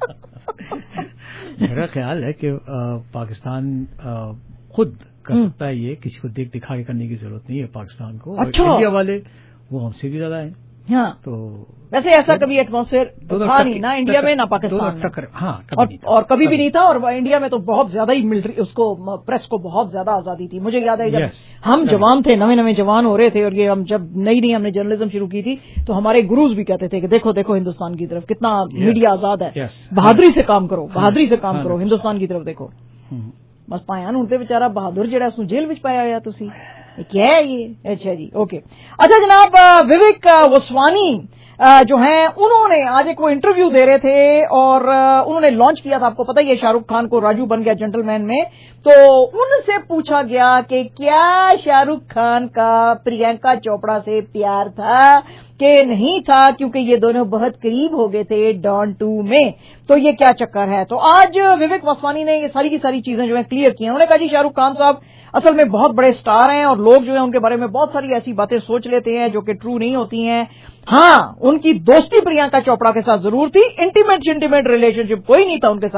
میرا خیال ہے کہ پاکستان خود کر سکتا ہے، یہ کسی کو دیکھ دکھا کے کرنے کی ضرورت نہیں ہے پاکستان کو. اچھا، انڈیا والے وہ ہم سے بھی زیادہ ہیں. ہاں، تو ویسے ایسا کبھی ایٹماسفیئر تھا نہیں نہ انڈیا میں نہ پاکستان میں. ہاں، اور کبھی بھی نہیں تھا. اور انڈیا میں تو بہت زیادہ ہی ملٹری اس کو پریس کو بہت زیادہ آزادی تھی. مجھے یاد ہے جب ہم جوان تھے، نئے جوان ہو رہے تھے، اور یہ ہم جب نئی ہم نے جرنلزم شروع کی تھی تو ہمارے گروز بھی کہتے تھے کہ دیکھو ہندوستان کی طرف کتنا میڈیا آزاد ہے، بہادری سے کام کرو، بہادری سے کام کرو، ہندوستان کی طرف دیکھو. بس پایا ہوں تے بیچارہ بہادر جہاں اس جیل میں پایا ہوا تھی. کیا ہے یہ؟ اچھا جی، اوکے. اچھا جناب، وویک وسوانی جو ہیں انہوں نے آج ایک وہ انٹرویو دے رہے تھے اور انہوں نے لانچ کیا تھا، آپ کو پتہ ہے شاہ رخ خان کو راجو بن گیا جنٹل مین میں. تو ان سے پوچھا گیا کہ کیا شاہ رخ خان کا پرینکا چوپڑا سے پیار تھا کہ نہیں تھا، کیونکہ یہ دونوں بہت قریب ہو گئے تھے ڈان 2 میں. تو یہ کیا چکر ہے؟ تو آج وویک وسوانی نے یہ ساری کی ساری چیزیں جو ہیں کلیئر کی ہیں. انہوں نے کہا جی شاہ رخ خان صاحب اصل میں بہت بڑے سٹار ہیں اور لوگ جو ہیں ان کے بارے میں بہت ساری ایسی باتیں سوچ لیتے ہیں جو کہ ٹرو نہیں ہوتی ہیں. ہاں، ان کی دوستی پرینکا چوپڑا کے ساتھ ضرور تھی، انٹیمیٹ ریلیشن شپ کوئی نہیں تھا ان کے ساتھ،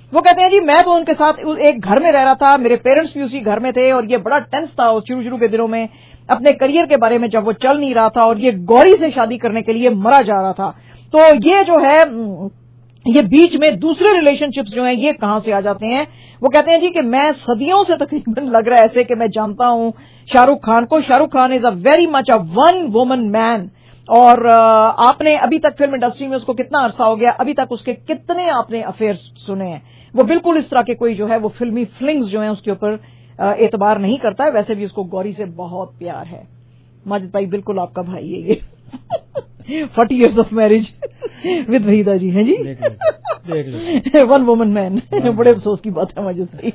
وہ کہتے ہیں جی میں تو ان کے ساتھ ایک گھر میں رہ رہا تھا, میرے پیرنٹس بھی اسی گھر میں تھے, اور یہ بڑا ٹینس تھا شروع کے دنوں میں اپنے کریئر کے بارے میں جب وہ چل نہیں رہا تھا, اور یہ گوری سے شادی کرنے کے لیے مرا جا رہا تھا. تو یہ جو ہے یہ بیچ میں دوسرے ریلیشن شپس جو ہیں یہ کہاں سے آ جاتے ہیں. وہ کہتے ہیں جی کہ میں صدیوں سے تقریباً لگ رہا ہے ایسے کہ میں جانتا ہوں شاہ رخ خان کو. Shah Rukh Khan is a very much a one woman man, اور آپ نے ابھی تک فلم انڈسٹری میں اس کو کتنا عرصہ ہو گیا, ابھی تک اس کے کتنے آپ نے افیئر سنے ہیں. وہ بالکل اس طرح کے کوئی جو ہے وہ فلمی فلنگز جو ہیں اس کے اوپر اعتبار نہیں کرتا ہے. ویسے بھی اس کو گوری سے بہت پیار ہے. ماجد بھائی بالکل آپ کا بھائی ہے یہ. 40 years of marriage with Waheeda جی ہیں جی, ون وومن مین. بڑے افسوس کی بات ہے ماجد بھائی.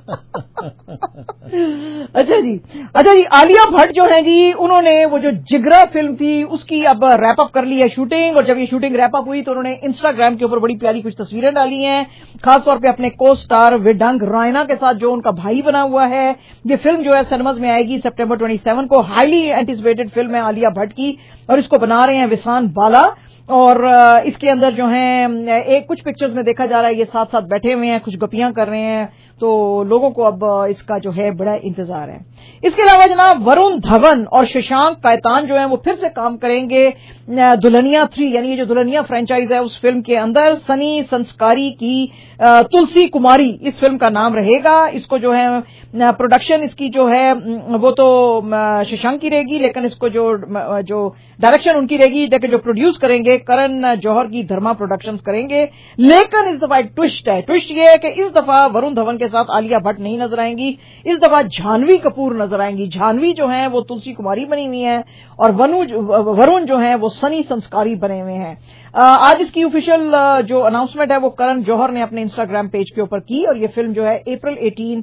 اچھا جی عالیہ بھٹ جو ہیں جی انہوں نے وہ جو جگرا فلم تھی اس کی اب ریپ اپ کر لی ہے شوٹنگ, اور جب یہ شوٹنگ ریپ اپ ہوئی تو انہوں نے انسٹاگرام کے اوپر بڑی پیاری کچھ تصویریں ڈالی ہیں, خاص طور پہ اپنے کو سٹار وڈنگ رائنا کے ساتھ جو ان کا بھائی بنا ہوا ہے. یہ فلم جو ہے سنیماز میں آئے گی سپٹمبر 27 کو. ہائیلی اینٹیسپیٹڈ فلم ہے عالیہ بھٹ کی, اور اس کو بنا رہے ہیں وسان بالا, اور اس کے اندر جو ہیں ایک کچھ پکچرز میں دیکھا جا رہا ہے یہ ساتھ ساتھ بیٹھے ہوئے ہیں, کچھ گپیاں کر رہے ہیں, تو لوگوں کو اب اس کا جو ہے بڑا انتظار ہے. اس کے علاوہ جناب ورون دھون اور ششانک کیتان جو ہیں وہ پھر سے کام کریں گے دلہنیا 3, یعنی یہ جو دلہنیا فرینچائز ہے اس فلم کے اندر. سنی سنسکاری کی تلسی کماری اس فلم کا نام رہے گا. اس کو جو ہے پروڈکشن اس کی جو ہے وہ تو ششانک کی رہے گی, لیکن اس کو جو ڈائریکشن ان کی رہے گی, لیکن جو پروڈیوس کریں گے کرن جوہر کی دھرما پروڈکشنز کریں گے. لیکن اس دفعہ ایک ٹوسٹ ہے. ٹوسٹ یہ ہے کہ اس دفعہ ورون دھون کے ساتھ عالیہ بھٹ نہیں نظر آئیں گی, اس دفعہ جھانوی کپور نظر آئیں گی. جھانوی جو ہیں وہ تلسی کماری بنی ہوئی ہیں, اور ورون جو ہیں وہ سنی سنسکاری بنے ہوئے ہیں. آج اس کی آفیشیل جو اناؤنسمنٹ ہے وہ کرن جوہر نے اپنے انسٹاگرام پیج کے اوپر کی, اور یہ فلم جو ہے اپریل 18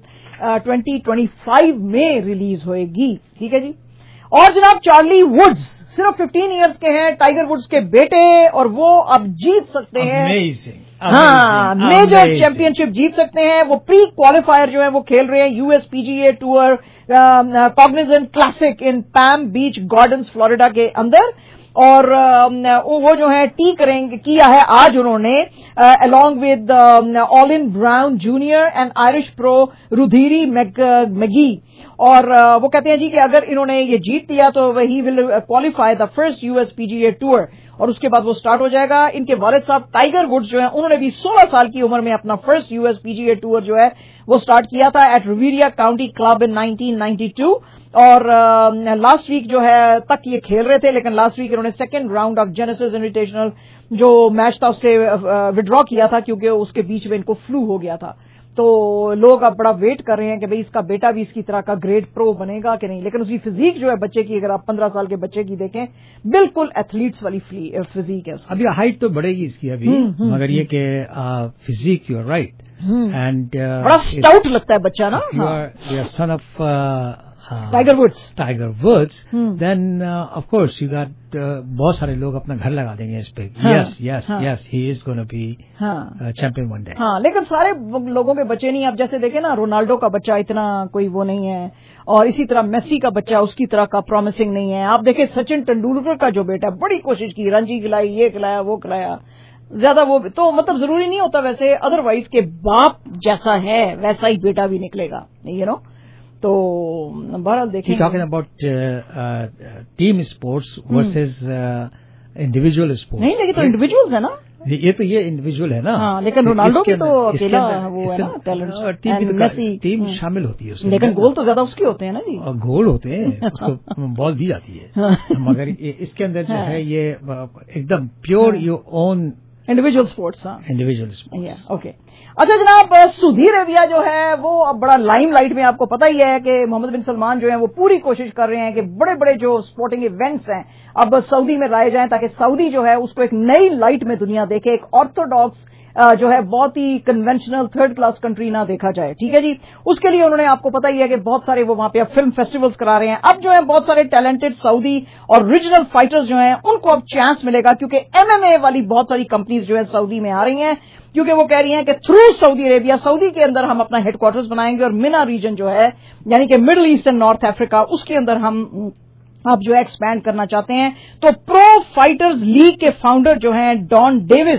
2025 میں ریلیز ہوئے گی. ٹھیک ہے جی. اور جناب چارلی وڈز صرف 15 ایئرز کے ہیں, ٹائیگر وڈز کے بیٹے, اور وہ اب جیت سکتے ہیں. ہاں میجر چیمپئن شپ جیت سکتے ہیں. وہ پری کوالیفائر جو ہے وہ کھیل رہے ہیں U S P G A tour Cognizant classic in Palm Beach Gardens Florida کے اندر, اور وہ جو ہے کیا ہے آج انہوں نے along with Alan Brown junior and Irish pro Ruaidhri McGee, اور وہ کہتے ہیں جی کہ اگر انہوں نے یہ جیت دیا تو he will qualify the first U S P G A tour, اور اس کے بعد وہ سٹارٹ ہو جائے گا. ان کے والد صاحب ٹائیگر وڈز جو ہیں انہوں نے بھی 16 سال کی عمر میں اپنا first U S P G A tour جو ہے وہ سٹارٹ کیا تھا at Riviera country club in 1992, اور لاسٹ ویک جو ہے تک یہ کھیل رہے تھے, لیکن لاسٹ ویک انہوں نے second round of Genesis invitational جو میچ تھا اس سے وڈرا کیا تھا, کیونکہ اس کے بیچ میں ان کو فلو ہو گیا تھا. تو لوگ اب بڑا ویٹ کر رہے ہیں کہ بھئی اس کا بیٹا بھی اس کی طرح کا گریٹ پرو بنے گا کہ نہیں. لیکن اس کی فزیک جو ہے بچے کی, اگر آپ 15 سال کے بچے کی دیکھیں, بالکل ایتھلیٹس والی فزیک ہے. ابھی ہائٹ تو بڑھے گی اس کی ابھی, مگر یہ کہ physique you are right, and بڑا اسٹاؤٹ لگتا ہے بچہ نا. You are son of Tiger Woods, then of course you got بہت سارے لوگ اپنا گھر لگا دیں گے اس پہ. Yes he is gonna be champion one day. ہاں لیکن سارے لوگوں کے بچے نہیں. آپ جیسے دیکھیں نا رونالڈو کا بچہ اتنا کوئی وہ نہیں ہے, اور اسی طرح میسی کا بچہ اس کی طرح کا پرومسنگ نہیں ہے. آپ دیکھیں سچن ٹنڈولکر کا جو بیٹا بڑی کوشش کی, رنجی کھلائی, یہ کھلایا وہ کھلایا, زیادہ وہ تو مطلب ضروری نہیں ہوتا ویسے, ادروائز کے باپ جیسا ہے ویسا ہی بیٹا بھی نکلے گا, یو نو. تو بہرحال دیکھیں talking about team sports versus individual sports. نہیں لیکن تو انڈیویجولز ہے نا, یہ انڈیویجول ہے نا. ہاں لیکن رونالڈو کی تو اکیلا وہ ہے نا ٹیلنٹ, ٹیم شامل ہوتی ہے, لیکن گول تو زیادہ اس کے ہوتے ہیں نا جی. گول ہوتے ہیں, اس کو بال دی جاتی ہے, مگر اس کے اندر جو ہے یہ ایک دم pure you own individual sports. Individual sports. Okay. اچھا جناب سودھی اربیہ جو ہے وہ اب بڑا لائم لائٹ میں, آپ کو پتہ ہی ہے کہ محمد بن سلمان جو ہیں وہ پوری کوشش کر رہے ہیں کہ بڑے بڑے جو اسپورٹنگ ایونٹس ہیں اب سعودی میں لائے جائیں, تاکہ سعودی جو ہے اس کو ایک نئی لائٹ میں دنیا دیکھے, ایک آرتھوڈاکس جو ہے بہت ہی کنونشنل تھرڈ کلاس کنٹری نہ دیکھا جائے. ٹھیک ہے جی. اس کے لیے انہوں نے, آپ کو پتہ ہی ہے کہ بہت سارے وہ وہاں پہ اب فلم فیسٹیولز کرا رہے ہیں. اب جو ہے بہت سارے ٹیلنٹڈ سعودی اور ریجنل فائٹرز جو ہیں ان کو اب چانس ملے گا, کیونکہ MMA والی بہت ساری کمپنیز جو ہے سعودی میں آ رہی ہیں, کیونکہ وہ کہہ رہی ہیں کہ تھرو سعودی عربیہ, سعودی کے اندر ہم اپنا ہیڈ کوارٹرز بنائیں گے, اور مینا ریجن جو ہے یعنی کہ Middle East and North Africa, اس کے اندر ہم اب جو ہے ایکسپینڈ کرنا چاہتے ہیں. تو پرو فائٹرز لیگ کے فاؤنڈر جو ہیں ڈان ڈیوس,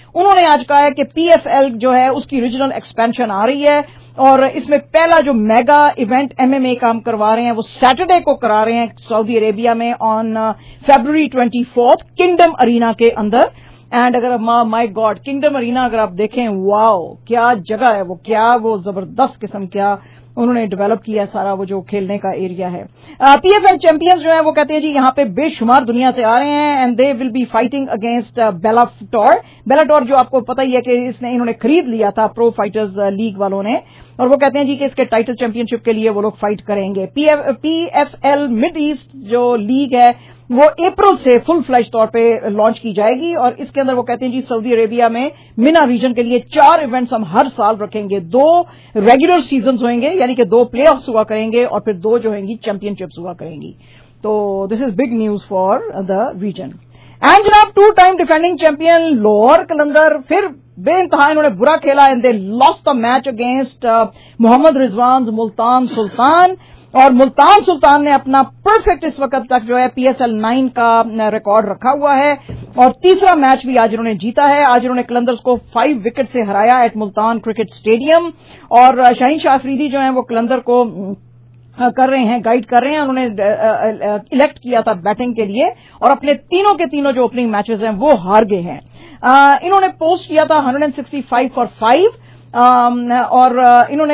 उन्होंने आज कहा है कि PFL जो है उसकी रीजनल एक्सपेंशन आ रही है और इसमें पहला जो मेगा इवेंट MMA काम करवा रहे हैं वो सैटरडे को करा रहे हैं सऊदी अरेबिया में ऑन February 24 किंगडम अरीना के अंदर। एंड अगर माय गॉड किंगडम अरीना अगर आप देखें, वाओ क्या जगह है वो, क्या वो जबरदस्त किस्म क्या उन्होंने डेवलप किया सारा वो जो खेलने का एरिया है। PFL चैंपियंस जो है वो कहते हैं जी यहाँ पे बेशुमार दुनिया से आ रहे हैं and they will be fighting against Bellator जो आपको पता ही है कि इन्होंने खरीद लिया था प्रो फाइटर्स लीग वालों ने, और वो कहते हैं जी कि इसके टाइटल चैंपियनशिप के लिए वो लोग फाइट करेंगे। PFL मिड ईस्ट जो लीग है वो अप्रैल से फुल फ्लैश तौर पे लॉन्च की जाएगी और इसके अंदर वो कहते हैं जी सऊदी अरेबिया में मिना रीजन के लिए 4 इवेंट्स हम हर साल रखेंगे, 2 रेगुलर सीजन्स होंगे यानी कि 2 प्लेऑफ्स हुआ करेंगे और फिर 2 जो होंगी चैंपियनशिप्स हुआ करेंगी। तो this is big news for the region. And जनाब 2 time defending champion Lahore Qalandar फिर बेइंतहा इन्होंने बुरा खेला and they lost the match against Mohammad Rizwan Multan Sultan, और मुल्तान सुल्तान ने अपना परफेक्ट इस वक्त तक जो है PSL 9 का रिकॉर्ड रखा हुआ है और तीसरा मैच भी आज इन्होंने जीता है। आज इन्होंने कलंदर्स को 5 विकेट से हराया एट मुल्तान क्रिकेट स्टेडियम और शाहीन शाह अफरीदी जो है वो कलंदर को कर रहे हैं, गाइड कर रहे हैं। उन्होंने इलेक्ट किया था बैटिंग के लिए और अपने तीनों के तीनों जो ओपनिंग मैचेस हैं वो हार गए हैं। इन्होंने पोस्ट किया था 165 फॉर 5 और इन्होंने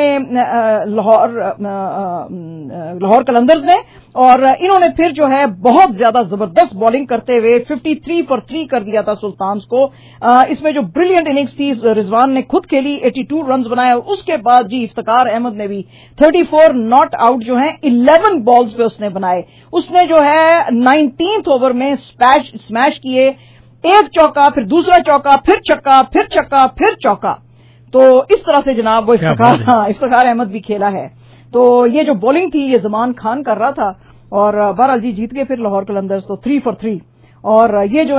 लाहौर कलंदर्स ने, और इन्होंने फिर जो है बहुत ज्यादा जबरदस्त बॉलिंग करते हुए 53 फॉर 3 कर दिया था सुल्तान्स को। इसमें जो ब्रिलियंट इनिंग्स थी रिजवान ने खुद खेली, 82 रन बनाए और उसके बाद जी इफ्तिकार अहमद ने भी 34 नॉट आउट जो है 11 बॉल्स पे उसने बनाए। उसने जो है 19th ओवर में स्मैश किए, एक चौका फिर दूसरा चौका फिर छक्का फिर छक्का फिर चौका। तो इस तरह से जनाब वो इफ्तिकार अहमद भी खेला है। तो ये जो बॉलिंग थी ये जमान खान कर रहा था और बहरहाल जी जीत गए फिर लाहौर कलंदर्स तो 3 फॉर 3 और ये जो है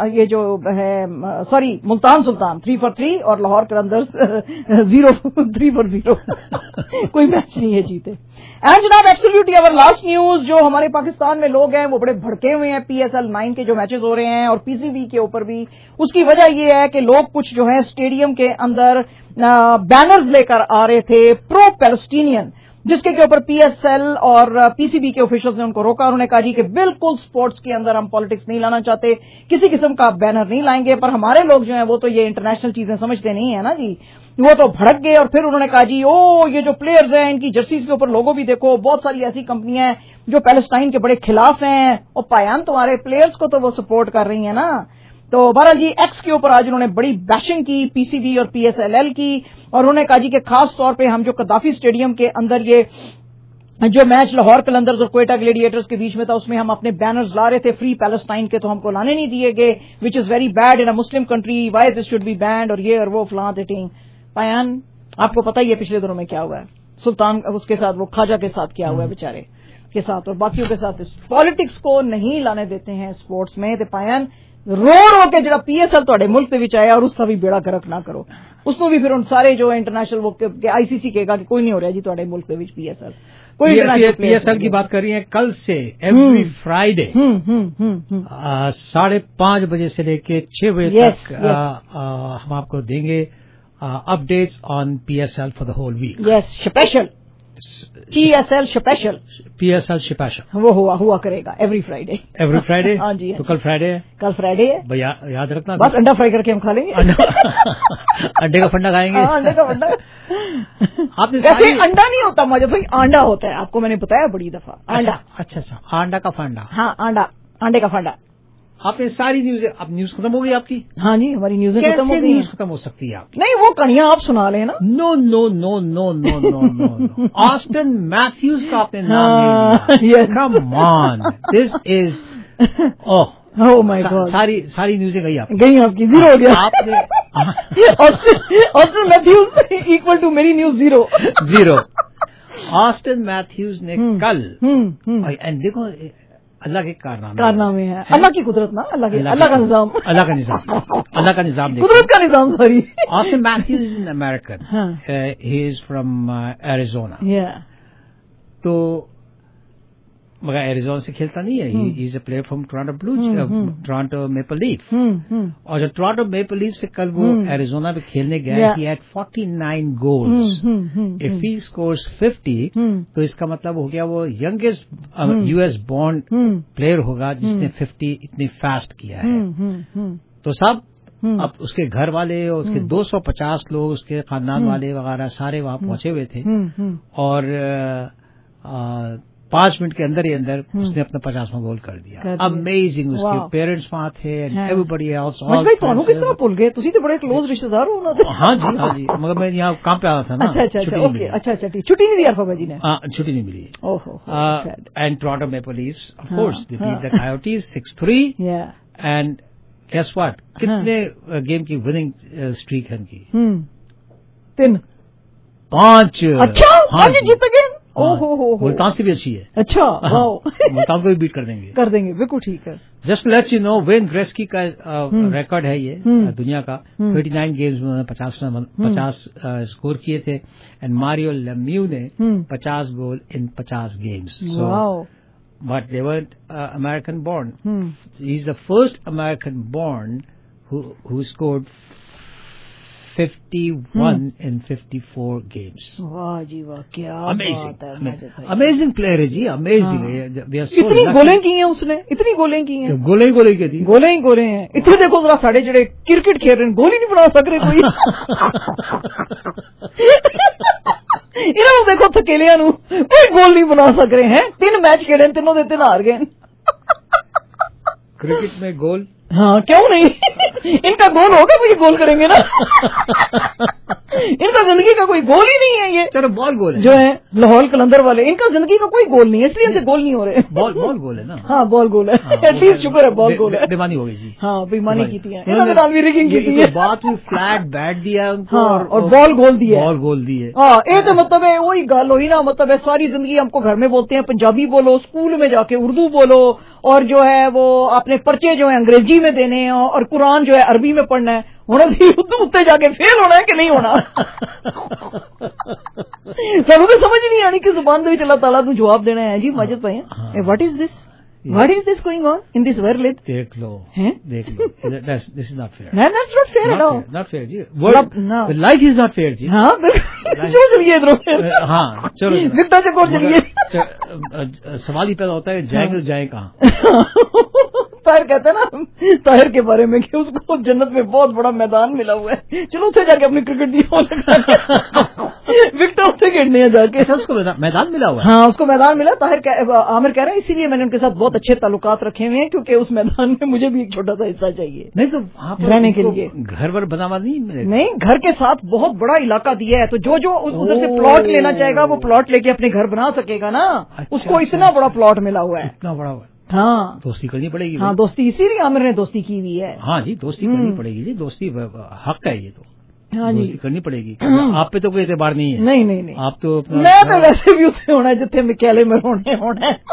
मुल्तान सुल्तान 3 फॉर 3 और लाहौर कलंदर्स 3 फॉर 0 कोई मैच नहीं है जीते। एंड जनाब एब्सोल्युटली अवर लास्ट न्यूज, जो हमारे पाकिस्तान में लोग हैं वो बड़े भड़के हुए हैं PSL 9 के जो मैचेस हो रहे हैं और PCB के ऊपर भी। उसकी वजह ये है कि लोग कुछ जो है स्टेडियम के अंदर बैनर्स लेकर आ रहे थे प्रो पैलेस्टीनियन, जिसके के ऊपर PSL और PCB के ऑफिशियल्स ने उनको रोका। उन्होंने कहा जी कि बिल्कुल स्पोर्ट्स के अंदर हम पॉलिटिक्स नहीं लाना चाहते, किसी किस्म का बैनर नहीं लाएंगे। पर हमारे लोग जो हैं वो तो ये इंटरनेशनल चीजें समझते नहीं है ना जी, वो तो भड़क गए और फिर उन्होंने कहा जी ये जो प्लेयर्स हैं इनकी जर्सीज के ऊपर लोगो भी देखो, बहुत सारी ऐसी कंपनियां हैं जो पैलेस्टाइन के बड़े खिलाफ हैं और पायान तुम्हारे प्लेयर्स को तो वो सपोर्ट कर रही है ना। तो बहरहाल जी एक्स के ऊपर आज उन्होंने बड़ी बैशिंग की PCB और PSLL की और उन्होंने कहा जी कि खास तौर पे हम जो कदाफी स्टेडियम के अंदर ये जो मैच लाहौर कलंदर्स और क्वेटा ग्लेडिएटर्स के बीच में था उसमें हम अपने बैनर्स ला रहे थे फ्री पैलेस्टाइन के, तो हमको लाने नहीं दिए गए, which is very bad in a Muslim country, why this should be banned और ये और वो फलां टिंग। पायान आपको पता ही है पिछले दिनों में क्या हुआ है सुल्तान उसके साथ, वो ख्वाजा के साथ क्या हुआ है बेचारे के साथ और बाकियों के साथ। पॉलिटिक्स को नहीं लाने देते हैं स्पोर्ट्स में। पायान रो के जरा PSL ਤੁਹਾਡੇ मुल्क ਦੇ ਵਿੱਚ ਆਇਆ और उसका भी बेड़ा गर्क ना करो, उसको भी फिर उन सारे जो इंटरनेशनल वो ICC कहेगा कि कोई नहीं हो रहा जी ਤੁਹਾਡੇ मुल्क ਦੇ ਵਿੱਚ PSL कोई PSL की बात कर रही है। कल से एवरी फ्राइडे 5:30 बजे से लेके 6 बजे तक हम आपको देंगे updates on PSL for the whole week. Yes special PSL special वो हुआ करेगा एवरी फ्राइडे। हाँ जी, तो कल फ्राइडे है भैया याद रखना, बस अंडा फ्राई करके हम खा लेंगे। अंडे का फंडा खाएंगे। अंडे का फंडा आपने अंडा नहीं होता मजा भाई, आंडा होता है, आपको मैंने बताया बड़ी दफा। आंडा अच्छा आंडा का फंडा। हाँ अंडे का फंडा। आपने सारी न्यूज, अब न्यूज खत्म हो गई आपकी? हाँ जी हमारी न्यूज खत्म हो गई। न्यूज खत्म हो सकती है आपकी? नहीं वो कहानियां आप सुना लेना। नो ऑस्टिन मैथ्यूज का आपने नाम ले लिया। Come on, this is oh my god, सारी न्यूजें गई आपकी जीरो हो गया। आपने ऑस्टिन मैथ्यूज इक्वल टू मेरी न्यूज जीरो। ऑस्टिन मैथ्यूज ने कल एंड देखो अल्लाह के कारनामे हैं, अल्लाह की कुदरत ना, अल्लाह का निजाम कुदरत का निजाम। Sorry, Auston Matthews is an American, he is from Arizona. तो मगर एरिजोना से खेलता नहीं है. He is a player from Toronto Maple Leaf. और जब टोरंटो मेपल लीफ से कल वो एरिजोना में खेलने गया, he had 49 goals. If he scores 50 तो इसका मतलब हो गया वो यंगेस्ट यूएस बॉर्न प्लेयर होगा जिसने 50 इतनी फास्ट किया है. तो सब अब उसके घर वाले और उसके 250 लोग, उसके खानदान वाले वगैरह सारे वहां पहुंचे हुए थे. और 5 मिनट के अंदर ही अंदर उसने अपना 50वां गोल कर दिया. अमेजिंग. उसके पेरेंट्स वहां थे एंड एवरीबॉडी एल्स. भाई ਤੁਹਾਨੂੰ किस तरह भूल गए? ਤੁਸੀਂ ਤੇ बड़े क्लोज रिश्तेदार हो ना. हाँ जी. मगर मैं यहाँ काम पे आया था ना. अच्छा ओके. अच्छा छुट्टी नहीं दी अरफा भाई ने. छुट्टी नहीं मिली. ओहो. And Toronto Maple Leafs of course they beat the Coyotes 6-3. And guess what, कितने गेम की विनिंग स्ट्रीक है उनकी? 5. अच्छा, हाँ जी, जीत गए. ओहो. मुल्तान से भी अच्छी है. अच्छा, मुल्तान को भी बीट कर देंगे. बिल्कुल ठीक है. Just let you know, Wayne Gretzky का रिकॉर्ड है ये दुनिया का. 39 गेम्स में 50 स्कोर किए थे. एंड मारियो लेम्यू ने 50 goal in 50 games. But they weren't American born. He's the first American born who scored 51 in 54 games. वाह जी वाह, क्या बात है. अमेजिंग प्लेयर है जी, अमेजिंग है. इतनी गोलें की हैं उसने, इतनी गोलें की हैं. गोलें की थी. गोलें हैं. इतने देखो जरा साढ़े जड़े क्रिकेट खेल रहे हैं, गोल ही नहीं बना सक रहे कोई. इन्होंने देखो थकेलिया नू कोई गोल नहीं बना सक रहे हैं. 3 मैच खेले, तीनों दे 3 हार गए. क्रिकेट में गोल, हाँ क्यों नहीं. इनका गोल होगा तो ये गोल करेंगे ना. इनका जिंदगी का कोई गोल ही नहीं है. ये चलो बॉल गोल है जो है लाहौर कलंदर वाले, इनका जिंदगी का कोई गोल नहीं है, इसलिए इनसे गोल नहीं हो रहे. बॉल गोल है ना. हाँ बॉल गोल है. एटलीस्ट शुक्र है बॉल गोल है. बेईमानी हो गई जी. हाँ बेईमानी की थी. इन्होंने रिगिंग की थी. बात में फ्लैट बैट दिया उनको और बॉल गोल दिए. हाँ ये तो मतलब है वही गल हुई ना. मतलब है सारी जिंदगी हमको घर में बोलते हैं पंजाबी बोलो, स्कूल में जाके उर्दू बोलो, और जो है वो अपने पर्चे जो है अंग्रेजी में देने हैं, और कुरान जो है अरबी में पढ़ना है. होना सी उत्ते जाके फेल होना है कि नहीं होना. सब तो समझ नहीं आनी कि जुबान दे विच अल्लाह ताला नूं जवाब देना है. जी माजिद भाई, what is this? What is this going on in this world? देख लो. This is not fair. No, that's not fair at all. Not fair ji. Life is not fair जी. हाँ चलिए इधर. हाँ चलो विक्टा चकोर चलिए. सवाल ही पैदा होता है, जाएंगे जाए कहाँ. ताहिर कहते हैं ना ताहिर के बारे में कि उसको जन्नत में बहुत बड़ा मैदान मिला हुआ है. चलो उसे जाके अपनी क्रिकेट दी. विक्टर उसे खेलने हैं जाके. उसको मैदान मिला हुआ है. हाँ उसको मैदान मिला. ताहिर आमिर कह रहा है इसीलिए मैंने उनके साथ बहुत अच्छे ताल्लुकात रखे हुए हैं, क्योंकि उस मैदान में मुझे भी एक छोटा सा हिस्सा चाहिए. नहीं तो रहने के लिए घर वर बना हुआ नहीं मिलेगा. नहीं, घर के साथ बहुत बड़ा इलाका दिया है, तो जो उधर से प्लॉट लेना चाहेगा वो प्लॉट लेके अपने घर बना सकेगा ना. उसको इतना बड़ा प्लॉट मिला हुआ है. इतना बड़ा. हाँ दोस्ती करनी पड़ेगी. हाँ दोस्ती, इसीलिए आमिर ने दोस्ती की हुई है. हाँ जी दोस्ती करनी पड़ेगी जी. दोस्ती हक है ये तो. हाँ जी दोस्ती करनी पड़ेगी. आप पे तो कोई एतबार नहीं है. नहीं आप तो मैं तो वैसे भी उससे होना है जितने मिकेले में होना है.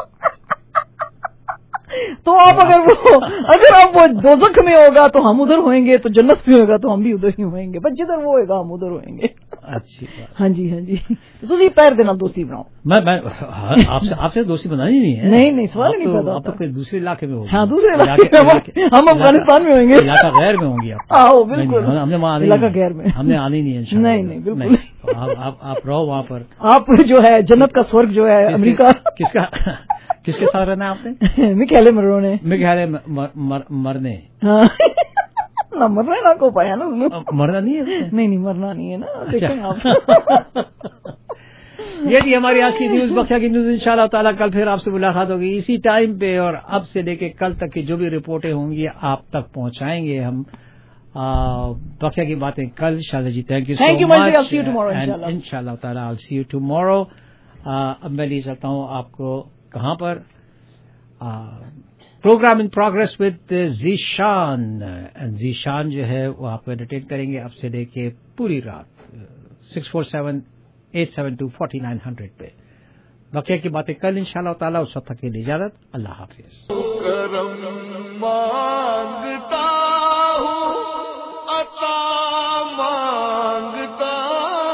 तो आप अगर आप वो दोज़ख में होगा तो हम उधर होएंगे, तो जन्नत में होगा तो हम भी उधर ही होएंगे. बस जिधर वो होएगा हम उधर होएंगे. अच्छी बात. हाँ जी तो तुझे पैर देना दोस्ती बनाओ. मैं आपसे दोस्ती बनानी नहीं है. नहीं सवाल नहीं पैदा. आप तो कोई दूसरे इलाके में होंगे. हाँ दूसरे इलाके में. हम अफगानिस्तान में होंगे. इलाका गैर में होंगी आप. आओ बिल्कुल. हमने वहाँ इलाका गैर में हमने आनी नहीं है. नहीं बिल्कुल. आप रहो वहाँ पर. आप जो है जन्नत का स्वर्ग जो है अमेरिका. किसके साथ रहना है आपने? मिकेले मरने. मरने. ना मरना ना को पाया ना. मरना नहीं है. नहीं मरना नहीं है ना. अच्छा. ये थी हमारी आज की न्यूज. बख्तियार की न्यूज इंशाल्लाह ताला कल फिर आपसे मुलाकात होगी इसी टाइम पे, और अब से लेके कल तक की जो भी रिपोर्टें होंगी आप तक पहुंचाएंगे हम. बख्तियार की बातें कल. शादा जी थैंक यू सो मच. इंशाल्लाह ताला आई सी यू टुमारो. अब मैं ले चलता हूँ आपको कहाँ पर. Program in progress with Zeeshan. Zeeshan जो है वो आपको एंटरटेन करेंगे अब से लेके पूरी रात. 647-872-4900 पे. बकिया की बातें कल इंशाल्लाह ताला. उस वक्त तक के लिए इजाजत. अल्लाह हाफिज.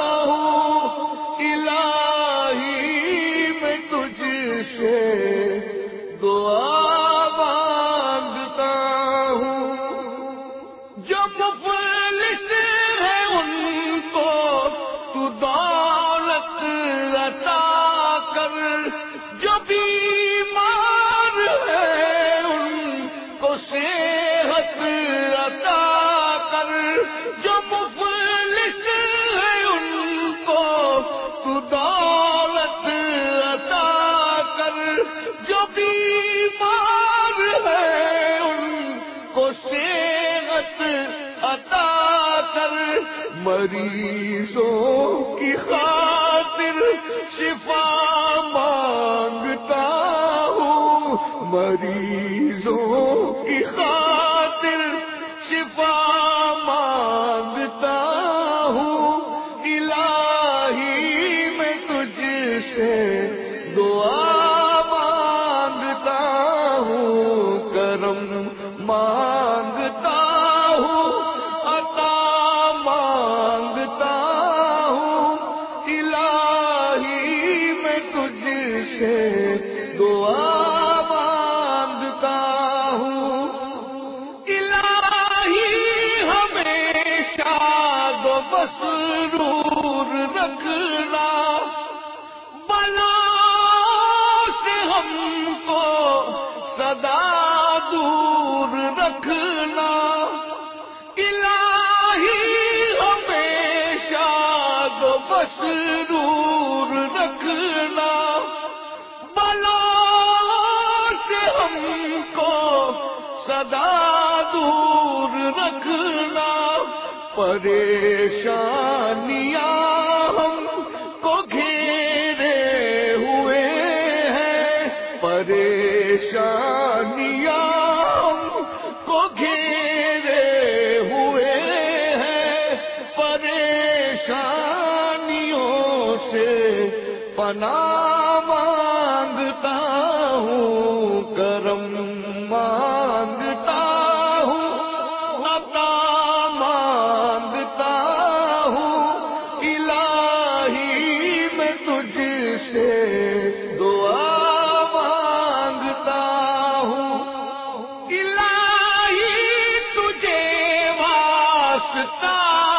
इलाही मैं तुझसे مریضوں کی خاطر شفا مانگتا ہوں، مریضوں کی خاطر شفا مانگتا ہوں، الہی میں تجھ سے دعا مانگتا ہوں، کرم مانگتا ہوں، عطا مانگتا ہوں، الہی میں تجھ سے دعا مانگتا ہوں، الہی ہمیشہ دو مسرور رکھنا، بلا سے ہم کو سدا دور رکھنا، الہی ہمیشہ دو مسرور رکھنا، بلا سے ہم کو سدا دور رکھنا، پریشانیاں ہم کو گھیرے ہوئے ہیں، پریشانیاں ہم کو گھیرے ہوئے ہیں، پریشانیوں سے پناہ مانگتا ہوں، کرم مانگتا ہوں، عطا مانگتا ہوں، الہی میں تجھ سے دعا مانگتا ہوں، الہی تجھے واسطہ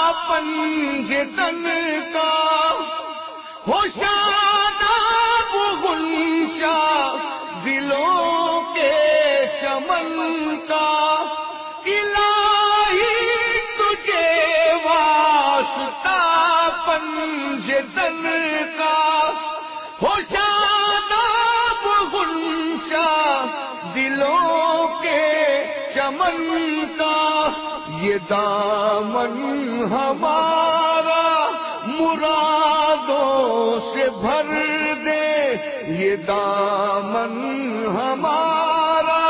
پنجتن کا، ہوشاداب غنچہ دلوں کے چمن کا، الہی تجھے واسطہ پنجتن کا، ہوشاداب غنچہ دلوں کے چمن کا، یہ دامن ہمارا مرادوں سے بھر دے، یہ دامن ہمارا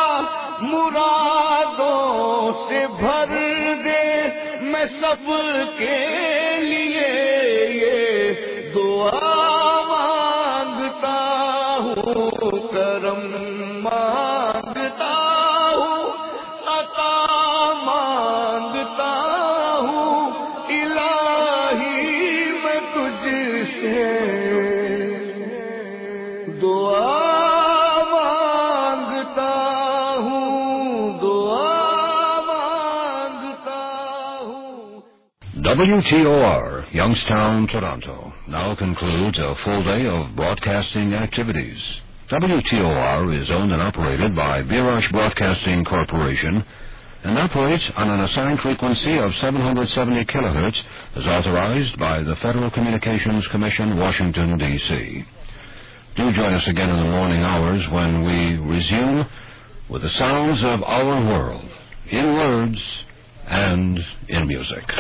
مرادوں سے بھر دے، میں سب کے لیے یہ دعا مانگتا ہوں، کرم مانگتا ہوں، عطا مانگتا ہوں، الہی میں تجھ سے دعا مانگتا ہوں، دعا مانگتا ہوں۔ WTOR, Youngstown, Toronto, now concludes a full day of broadcasting activities. WTOR is owned and operated by Birash Broadcasting Corporation and operates on an assigned frequency of 770 kilohertz as authorized by the Federal Communications Commission, Washington, D.C. Do join us again in the morning hours when we resume with the sounds of our world, in words and in music.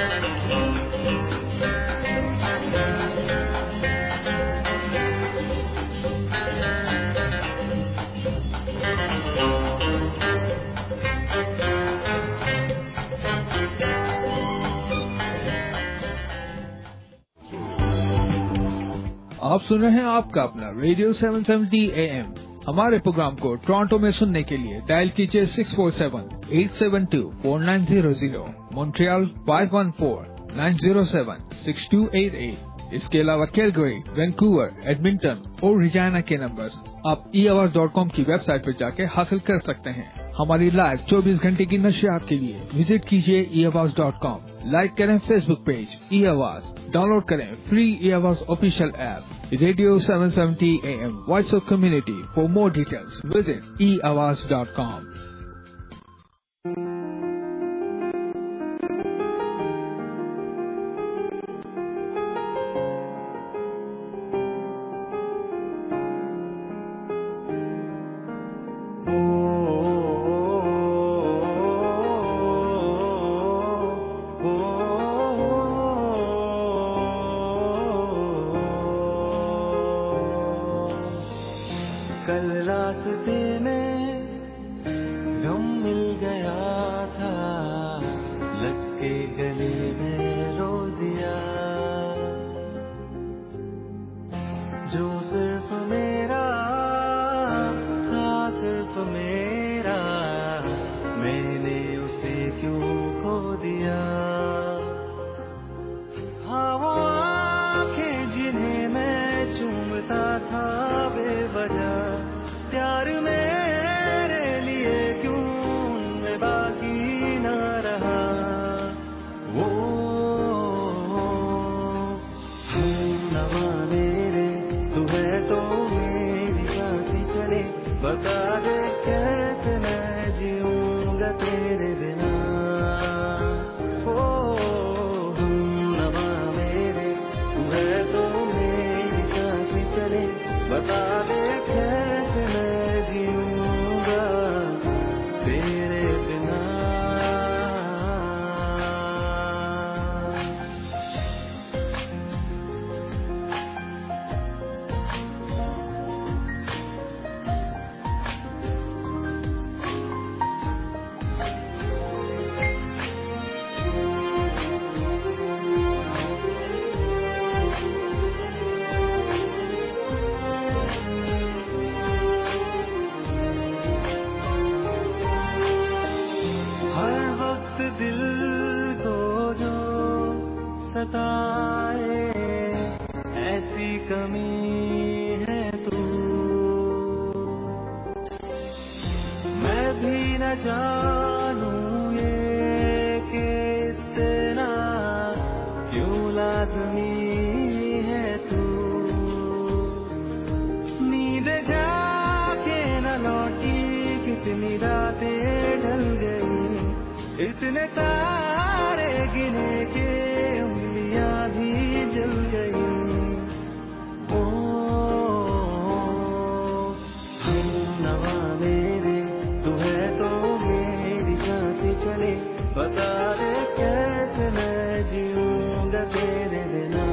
آپ سن رہے ہیں آپ کا اپنا radio 770 AM. ہمارے program کو Toronto میں سننے کے لیے ڈائل کیجیے 647-872-4900, مونٹریال 514-907-6288. اس کے علاوہ کیلگری، وینکوور، ایڈمنٹن اور ریجائنا کے نمبر آپ eAwaaz.com کی ویب سائٹ پر جا کے حاصل کر سکتے ہیں. ہماری لائیو 24 گھنٹے کی نشریات کے لیے وزٹ کیجیے eAwaaz.com. لائک کریں Facebook page eAwaaz. Download کریں free eAwaaz official app radio 770 AM voice of community. For more details visit eAwaaz.com. کل راستے میں غم مل گیا تھا، لگ کے گلے میں رو دیا، جو صرف میرا تھا، صرف میرا، میں نے اسے کیوں کھو دیا. ہاں وہ آنکھیں جنہیں میں چومتا تھا بے وجہ، پیار میرے لیے کیوں ان میں باقی نہ رہا. وہ نوا میرے تو ہے تو میری سانسی چلے، بتا دے کیسے میں جیوں گا تیرے بنا. نوا میرے تو ہے تو میری سانسی چلے، بتا دے کیسے میں جیوں گا تیرے بنا. دل کو جو ستائے ایسی کمی ہے تو، میں بھی نہ جانوں یہ کہ اتنا کیوں لازمی ہے تو. نیند جا کے نہ لوٹی، کتنی راتیں ڈھل گئی، اتنے تارے گنے کے انگلیاں بھی جل گئی. نوا میرے تو ہے تو میری سانسی چلے، بتا دے کیسے میں جیوں گا تیرے بنا.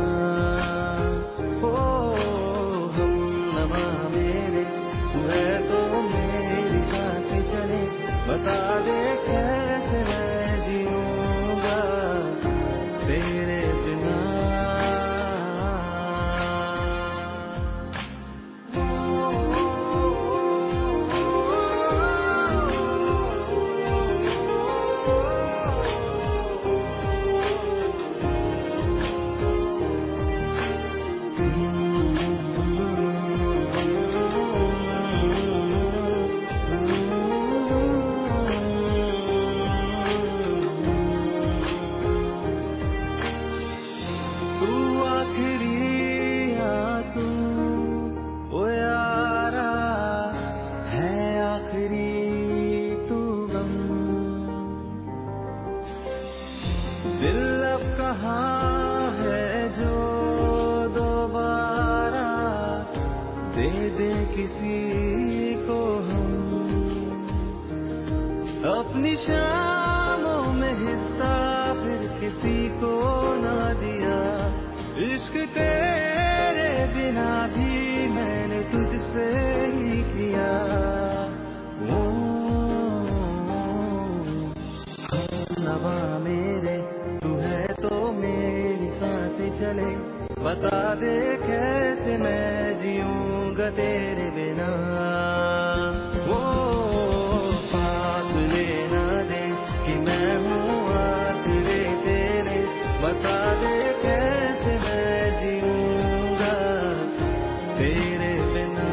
نوا میرے تو ہے تو میری سانسی چلے، بتا دے کیسے میں جیوں گا تیرے بنا. دل اب کہاں ہے جو دوبارہ دے دے کسی کو ہم، اپنی شاموں میں حصہ پھر کسی کو نہ دیا. عشق تیرے بنا بھی میں نے تجھ سے ہی کیا. نوا میرے تو ہے تو میری سانسیں چلے, بتا دے کیسے میں جیوں گا تیرے بنا. پاس لینا دے کہ میں ہوں آسرے تیرے, بتا دے کیسے میں جیوں گا تیرے بنا.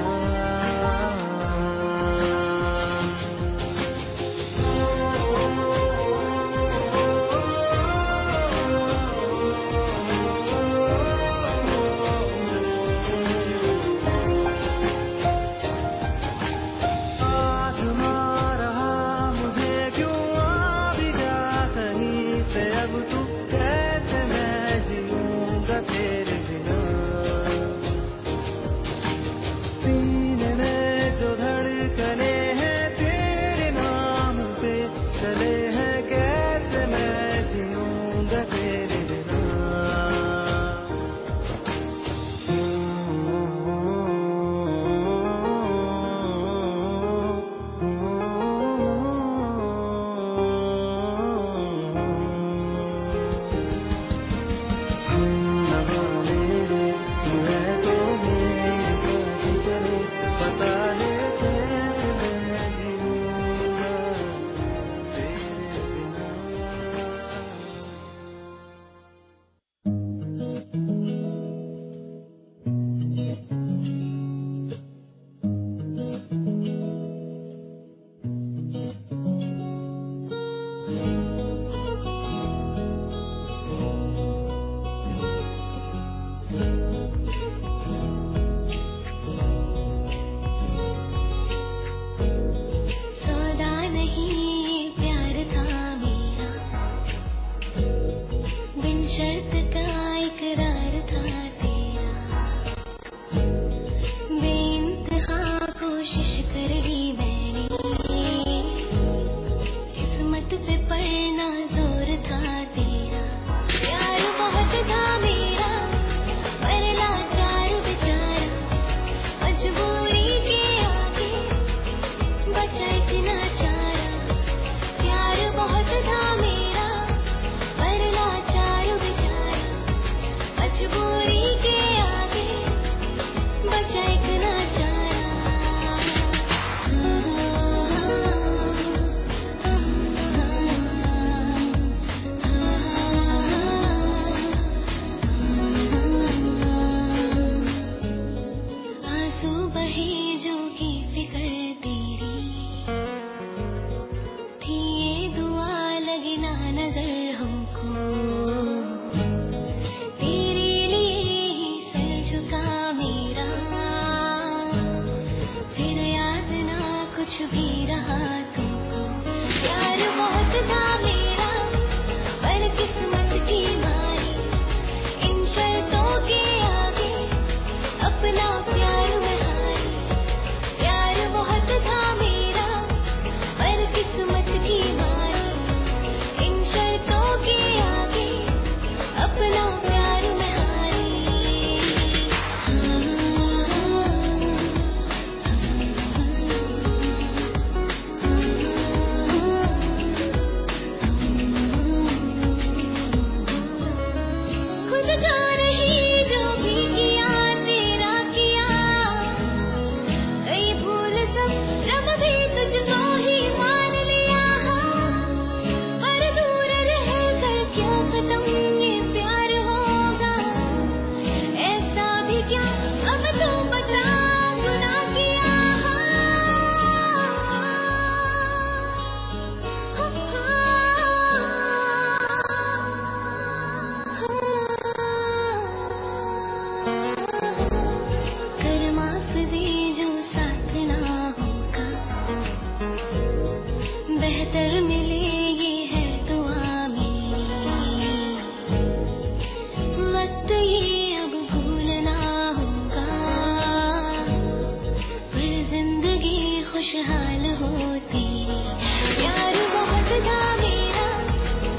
خوشحال ہوتی یار بہت تھا میرا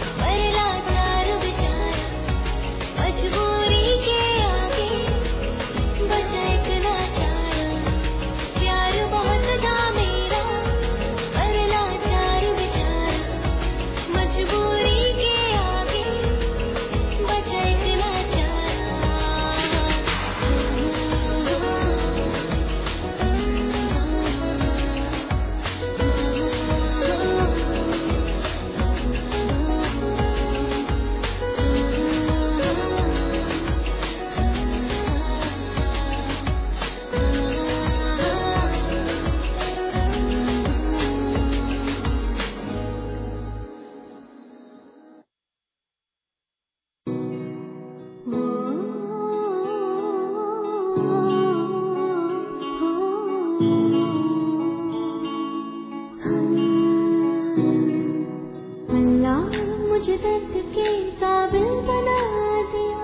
مجھے درد کے قابل بنا دیا،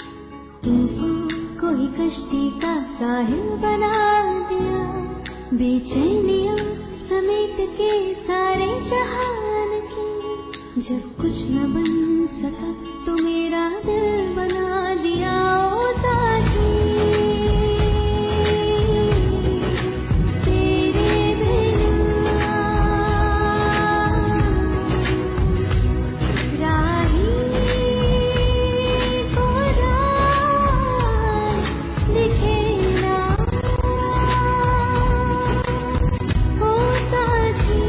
کوئی کشتی کا ساحل بنا دیا، بے چینیاں سمیٹ کے سارے جہان کی، جب کچھ نہ بن سکا تو میرا دل بنا دیا او ساتھی، تیرے بنا راہی کو راہ دکھے نا او ساتھی،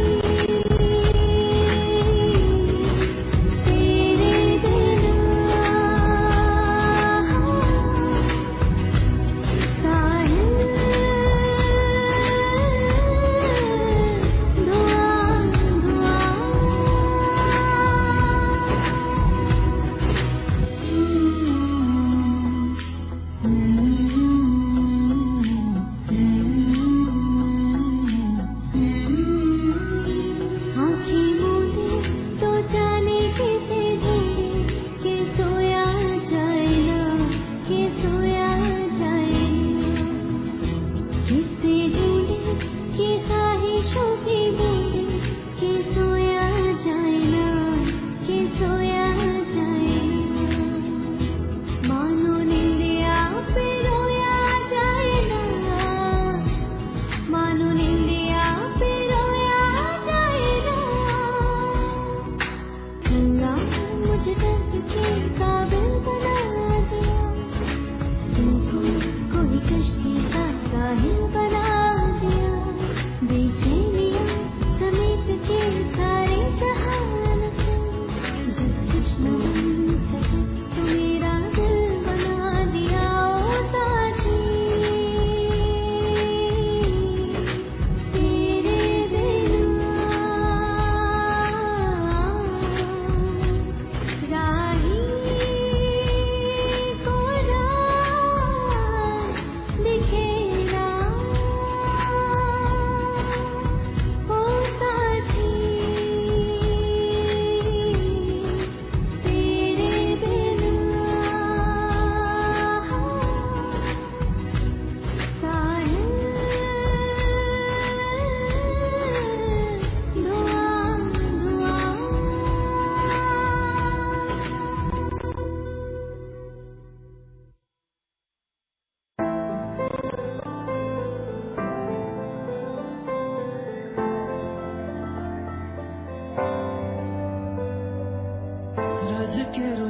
رج کے